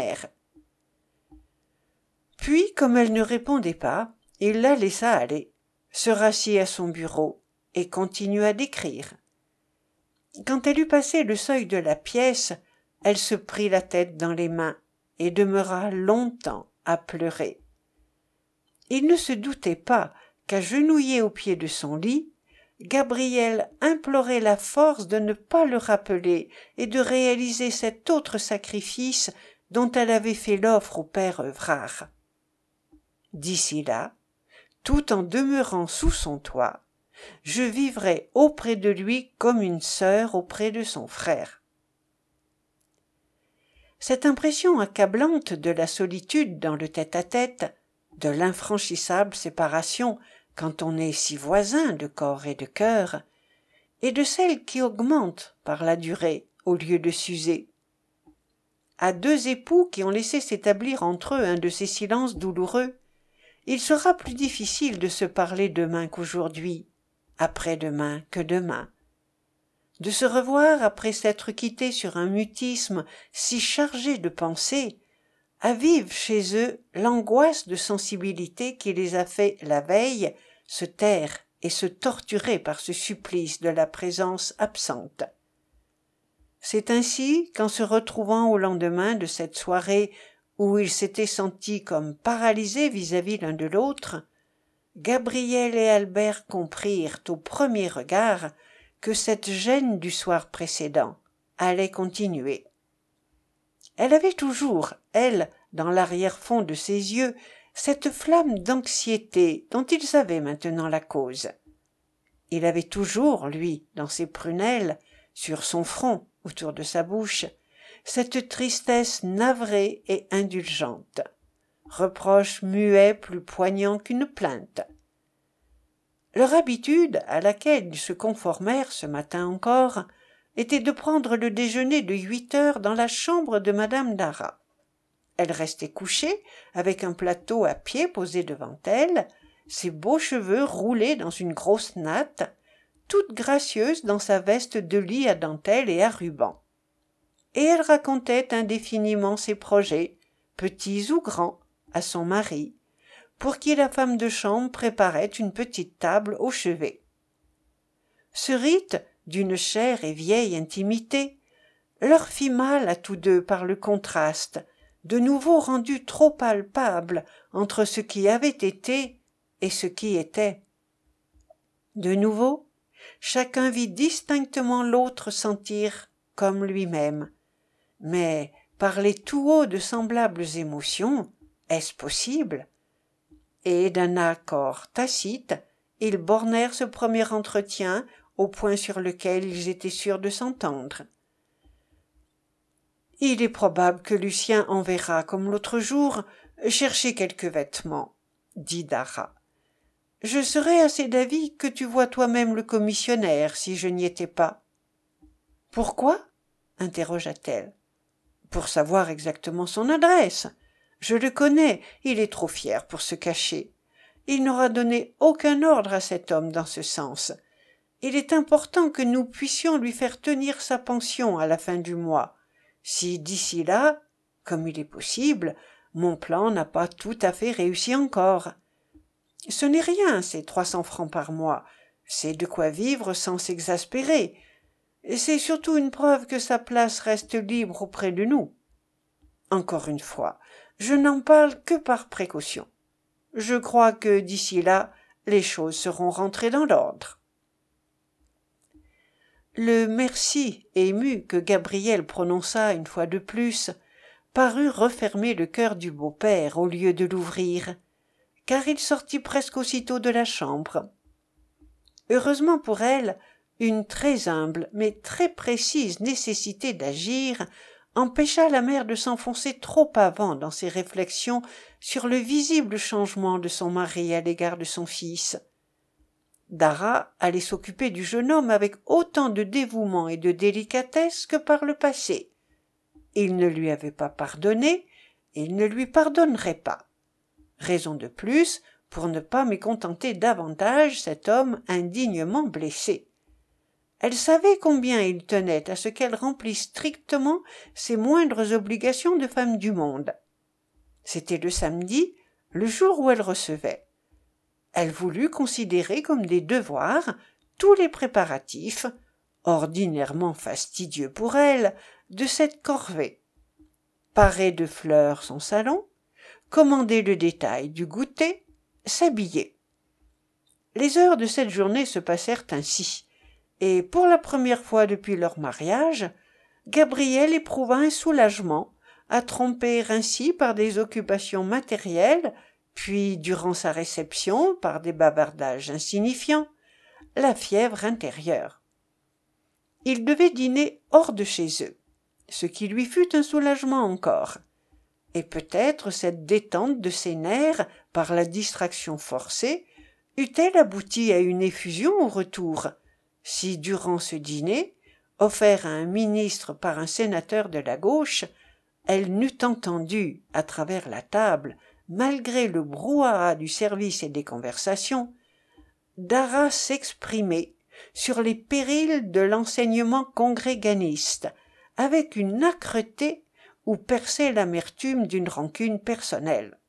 Puis, comme elle ne répondait pas, il la laissa aller, se rassit à son bureau et continua d'écrire. Quand elle eut passé le seuil de la pièce, elle se prit la tête dans les mains et demeura longtemps à pleurer. Il ne se doutait pas qu'agenouillée au pied de son lit, Gabrielle implorait la force de ne pas le rappeler et de réaliser cet autre sacrifice dont elle avait fait l'offre au père Evrard. D'ici là, tout en demeurant sous son toit, je vivrai auprès de lui comme une sœur auprès de son frère. Cette impression accablante de la solitude dans le tête-à-tête, de l'infranchissable séparation quand on est si voisin de corps et de cœur, et de celle qui augmente par la durée au lieu de s'user. À deux époux qui ont laissé s'établir entre eux un de ces silences douloureux, il sera plus difficile de se parler demain qu'aujourd'hui, après-demain que demain. De se revoir après s'être quittés sur un mutisme si chargé de pensées, avive chez eux l'angoisse de sensibilité qui les a fait la veille se taire et se torturer par ce supplice de la présence absente. C'est ainsi qu'en se retrouvant au lendemain de cette soirée où ils s'étaient sentis comme paralysés vis-à-vis l'un de l'autre, Gabrielle et Albert comprirent au premier regard que cette gêne du soir précédent allait continuer. Elle avait toujours, elle, dans l'arrière-fond de ses yeux, cette flamme d'anxiété dont il savait maintenant la cause. Il avait toujours, lui, dans ses prunelles, sur son front, autour de sa bouche, cette tristesse navrée et indulgente, reproche muet plus poignant qu'une plainte. Leur habitude, à laquelle ils se conformèrent ce matin encore, était de prendre le déjeuner de 8 heures dans la chambre de madame Dara. Elle restait couchée, avec un plateau à pied posé devant elle, ses beaux cheveux roulés dans une grosse natte, toute gracieuse dans sa veste de lit à dentelle et à rubans. Et elle racontait indéfiniment ses projets, petits ou grands, à son mari, pour qui la femme de chambre préparait une petite table au chevet. Ce rite, d'une chère et vieille intimité, leur fit mal à tous deux par le contraste, de nouveau rendu trop palpable entre ce qui avait été et ce qui était. De nouveau, chacun vit distinctement l'autre sentir comme lui-même. Mais parler tout haut de semblables émotions, est-ce possible? Et d'un accord tacite, ils bornèrent ce premier entretien au point sur lequel ils étaient sûrs de s'entendre. « Il est probable que Lucien enverra, comme l'autre jour, chercher quelques vêtements, » dit Dara. « Je serais assez d'avis que tu vois toi-même le commissionnaire, si je n'y étais pas. »« Pourquoi ?» interrogea-t-elle. « Pour savoir exactement son adresse. Je le connais, il est trop fier pour se cacher. Il n'aura donné aucun ordre à cet homme dans ce sens. Il est important que nous puissions lui faire tenir sa pension à la fin du mois. Si d'ici là, comme il est possible, mon plan n'a pas tout à fait réussi encore. Ce n'est rien, ces 300 francs par mois. C'est de quoi vivre sans s'exaspérer. C'est surtout une preuve que sa place reste libre auprès de nous. Encore une fois, je n'en parle que par précaution. Je crois que d'ici là, les choses seront rentrées dans l'ordre. » Le merci ému que Gabriel prononça une fois de plus parut refermer le cœur du beau-père au lieu de l'ouvrir, car il sortit presque aussitôt de la chambre. Heureusement pour elle, une très humble mais très précise nécessité d'agir empêcha la mère de s'enfoncer trop avant dans ses réflexions sur le visible changement de son mari à l'égard de son fils. Dara allait s'occuper du jeune homme avec autant de dévouement et de délicatesse que par le passé. Il ne lui avait pas pardonné, et il ne lui pardonnerait pas. Raison de plus pour ne pas mécontenter davantage cet homme indignement blessé. Elle savait combien il tenait à ce qu'elle remplisse strictement ses moindres obligations de femme du monde. C'était le samedi, le jour où elle recevait. Elle voulut considérer comme des devoirs tous les préparatifs, ordinairement fastidieux pour elle, de cette corvée. Parer de fleurs son salon, commander le détail du goûter, s'habiller. Les heures de cette journée se passèrent ainsi, et pour la première fois depuis leur mariage, Gabriel éprouva un soulagement à tromper ainsi par des occupations matérielles, puis durant sa réception par des bavardages insignifiants, la fièvre intérieure. Ils devaient dîner hors de chez eux, ce qui lui fut un soulagement encore, et peut-être cette détente de ses nerfs par la distraction forcée eût-elle abouti à une effusion au retour, si durant ce dîner, offert à un ministre par un sénateur de la gauche, elle n'eût entendu, à travers la table, malgré le brouhaha du service et des conversations, Dara s'exprimer sur les périls de l'enseignement congréganiste, avec une âcreté où perçait l'amertume d'une rancune personnelle.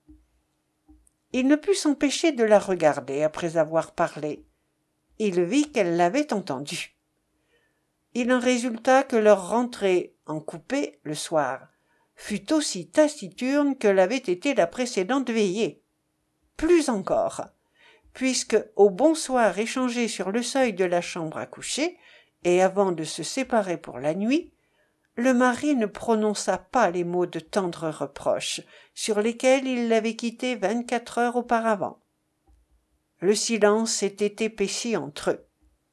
Il ne put s'empêcher de la regarder après avoir parlé. Il vit qu'elle l'avait entendu. Il en résulta que leur rentrée en coupé le soir fut aussi taciturne que l'avait été la précédente veillée. Plus encore, puisque, au bonsoir échangé sur le seuil de la chambre à coucher, et avant de se séparer pour la nuit, le mari ne prononça pas les mots de tendre reproche sur lesquels il l'avait quittée 24 heures auparavant. Le silence s'était épaissi entre eux.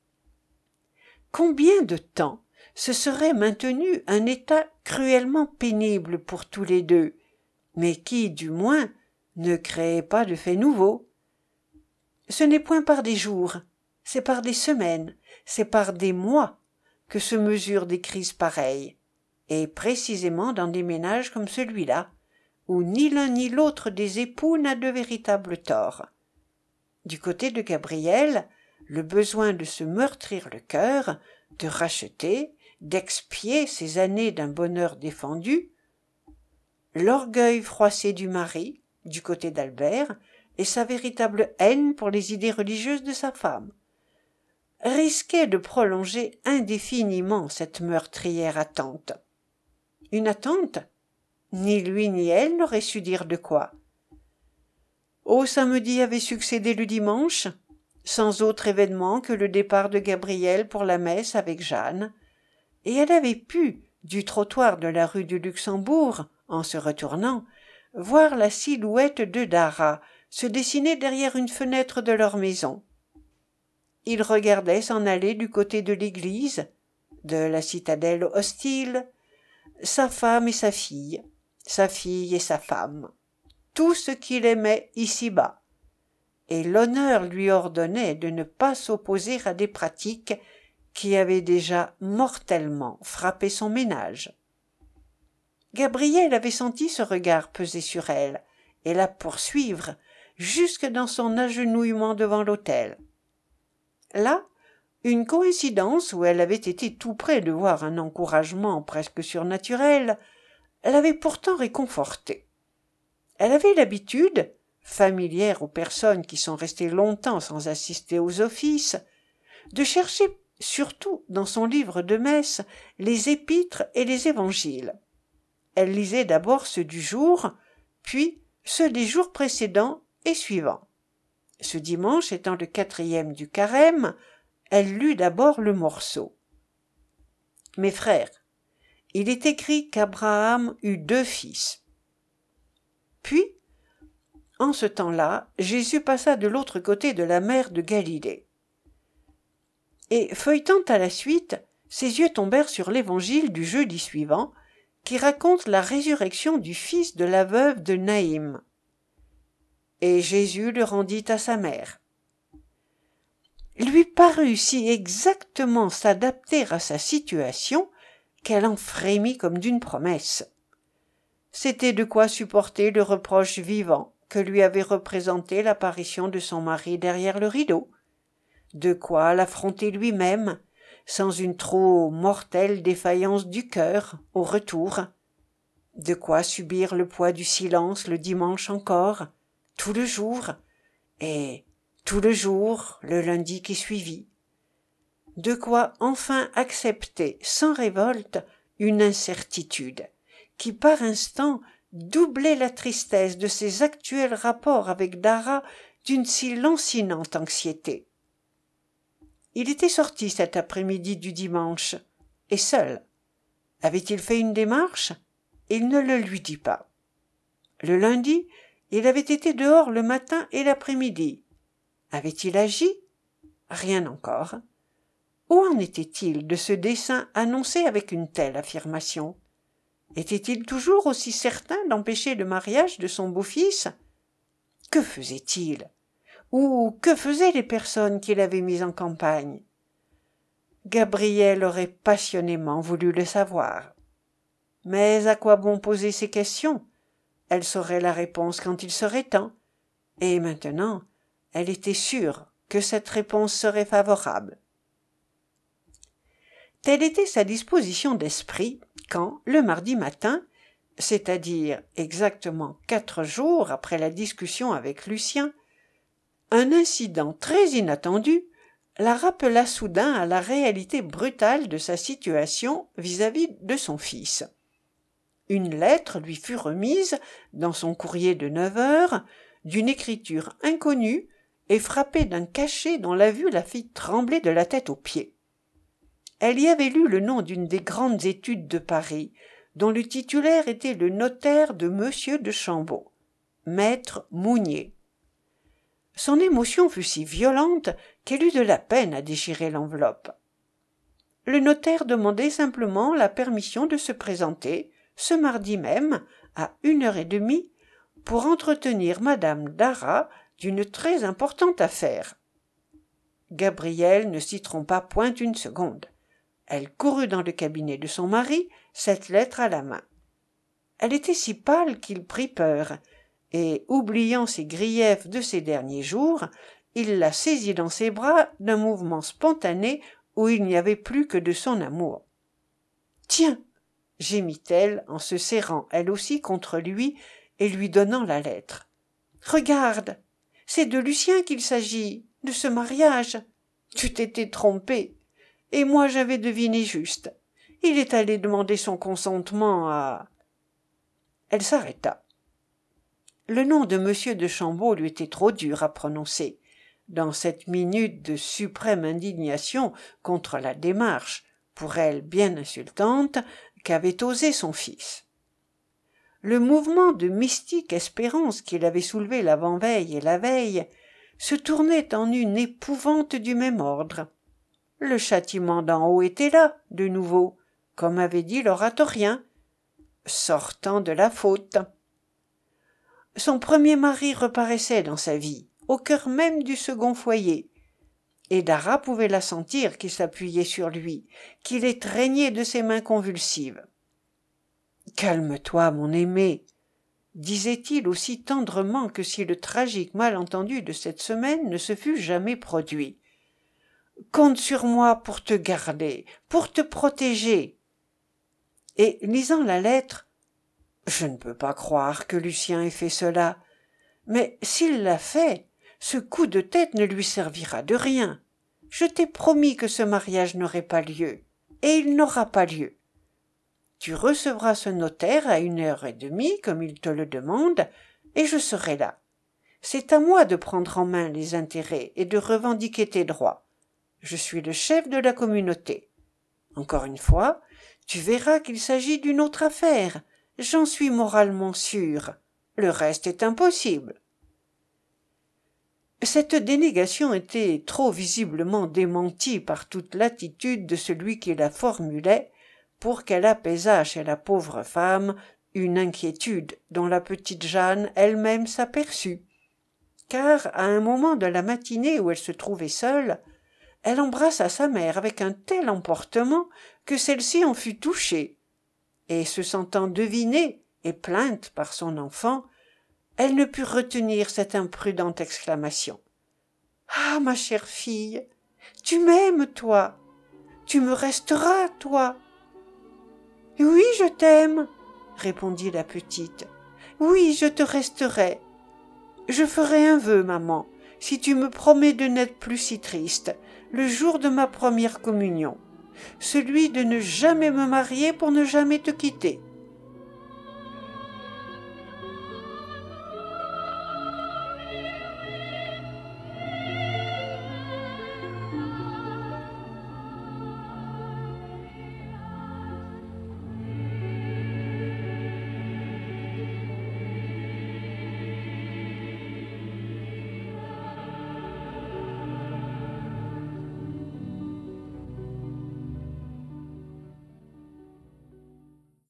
Combien de temps se serait maintenu un état cruellement pénible pour tous les deux, mais qui, du moins, ne créait pas de faits nouveaux? Ce n'est point par des jours, c'est par des semaines, c'est par des mois que se mesurent des crises pareilles, et précisément dans des ménages comme celui-là, où ni l'un ni l'autre des époux n'a de véritable tort. Du côté de Gabriel, le besoin de se meurtrir le cœur, de racheter, d'expier ces années d'un bonheur défendu, l'orgueil froissé du mari, du côté d'Albert, et sa véritable haine pour les idées religieuses de sa femme, risquaient de prolonger indéfiniment cette meurtrière attente. Une attente? Ni lui ni elle n'auraient su dire de quoi. Au samedi avait succédé le dimanche, sans autre événement que le départ de Gabrielle pour la messe avec Jeanne, et elle avait pu, du trottoir de la rue du Luxembourg, en se retournant, voir la silhouette de Dara se dessiner derrière une fenêtre de leur maison. Il regardait s'en aller du côté de l'église, de la citadelle hostile, sa femme et sa fille et sa femme, tout ce qu'il aimait ici-bas, et l'honneur lui ordonnait de ne pas s'opposer à des pratiques qui avaient déjà mortellement frappé son ménage. Gabrielle avait senti ce regard peser sur elle et la poursuivre jusque dans son agenouillement devant l'autel. Là, une coïncidence où elle avait été tout près de voir un encouragement presque surnaturel, l'avait pourtant réconfortée. Elle avait l'habitude, familière aux personnes qui sont restées longtemps sans assister aux offices, de chercher surtout dans son livre de messe les épîtres et les évangiles. Elle lisait d'abord ceux du jour, puis ceux des jours précédents et suivants. Ce dimanche étant le 4e du carême, elle lut d'abord le morceau. « Mes frères, il est écrit qu'Abraham eut 2 fils. » Puis, en ce temps-là, Jésus passa de l'autre côté de la mer de Galilée. Et feuilletant à la suite, ses yeux tombèrent sur l'évangile du jeudi suivant, qui raconte la résurrection du fils de la veuve de Naïm. Et Jésus le rendit à sa mère. Lui parut si exactement s'adapter à sa situation qu'elle en frémit comme d'une promesse. C'était de quoi supporter le reproche vivant que lui avait représenté l'apparition de son mari derrière le rideau, de quoi l'affronter lui-même, sans une trop mortelle défaillance du cœur au retour, de quoi subir le poids du silence le dimanche encore, tout le jour, et tout le jour le lundi qui suivit, de quoi enfin accepter sans révolte une incertitude qui par instant doublait la tristesse de ses actuels rapports avec Dara d'une si lancinante anxiété. Il était sorti cet après-midi du dimanche, et seul. Avait-il fait une démarche? Il ne le lui dit pas. Le lundi, il avait été dehors le matin et l'après-midi. Avait-il agi? Rien encore. Où en était-il de ce dessein annoncé avec une telle affirmation? Était-il toujours aussi certain d'empêcher le mariage de son beau-fils? Que faisait-il? Ou que faisaient les personnes qu'il avait mises en campagne? Gabrielle aurait passionnément voulu le savoir. Mais à quoi bon poser ces questions? Elle saurait la réponse quand il serait temps. Et maintenant, elle était sûre que cette réponse serait favorable. Telle était sa disposition d'esprit quand, le mardi matin, c'est-à-dire exactement 4 jours après la discussion avec Lucien, un incident très inattendu la rappela soudain à la réalité brutale de sa situation vis-à-vis de son fils. Une lettre lui fut remise, dans son courrier de 9 heures, d'une écriture inconnue et frappée d'un cachet dont la vue la fit trembler de la tête aux pieds. Elle y avait lu le nom d'une des grandes études de Paris, dont le titulaire était le notaire de Monsieur de Chambaud, maître Mounier. Son émotion fut si violente qu'elle eut de la peine à déchirer l'enveloppe. Le notaire demandait simplement la permission de se présenter, ce mardi même, à 1h30, pour entretenir madame Dara d'une très importante affaire. Gabrielle ne s'y trompa point une seconde. Elle courut dans le cabinet de son mari, cette lettre à la main. Elle était si pâle qu'il prit peur, et, oubliant ses griefs de ces derniers jours, il la saisit dans ses bras d'un mouvement spontané où il n'y avait plus que de son amour. « Tiens !» gémit-elle en se serrant elle aussi contre lui et lui donnant la lettre. « Regarde, c'est de Lucien qu'il s'agit, de ce mariage. Tu t'étais trompée, et moi j'avais deviné juste. Il est allé demander son consentement à... » Elle s'arrêta. Le nom de M. de Chambaud lui était trop dur à prononcer, dans cette minute de suprême indignation contre la démarche, pour elle bien insultante, qu'avait osé son fils. Le mouvement de mystique espérance qu'il avait soulevé l'avant-veille et la veille se tournait en une épouvante du même ordre. Le châtiment d'en haut était là, de nouveau, comme avait dit l'oratorien, sortant de la faute. Son premier mari reparaissait dans sa vie, au cœur même du second foyer, et Dara pouvait la sentir qui s'appuyait sur lui, qui l'étreignait de ses mains convulsives. « Calme-toi, mon aimé !» disait-il aussi tendrement que si le tragique malentendu de cette semaine ne se fût jamais produit. « Compte sur moi pour te garder, pour te protéger. » Et, lisant la lettre, « Je ne peux pas croire que Lucien ait fait cela, mais s'il l'a fait, ce coup de tête ne lui servira de rien. Je t'ai promis que ce mariage n'aurait pas lieu, et il n'aura pas lieu. Tu recevras ce notaire à 1h30, comme il te le demande, et je serai là. C'est à moi de prendre en main les intérêts et de revendiquer tes droits. Je suis le chef de la communauté. Encore une fois, tu verras qu'il s'agit d'une autre affaire. J'en suis moralement sûr. Le reste est impossible. » Cette dénégation était trop visiblement démentie par toute l'attitude de celui qui la formulait pour qu'elle apaisât chez la pauvre femme une inquiétude dont la petite Jeanne elle-même s'aperçut, car à un moment de la matinée où elle se trouvait seule, elle embrassa sa mère avec un tel emportement que celle-ci en fut touchée, et se sentant devinée et plainte par son enfant, elle ne put retenir cette imprudente exclamation. « Ah, ma chère fille, tu m'aimes, toi, tu me resteras, toi. »« Oui, je t'aime, » répondit la petite. « Oui, je te resterai. Je ferai un vœu, maman, si tu me promets de n'être plus si triste, le jour de ma première communion, celui de ne jamais me marier pour ne jamais te quitter. »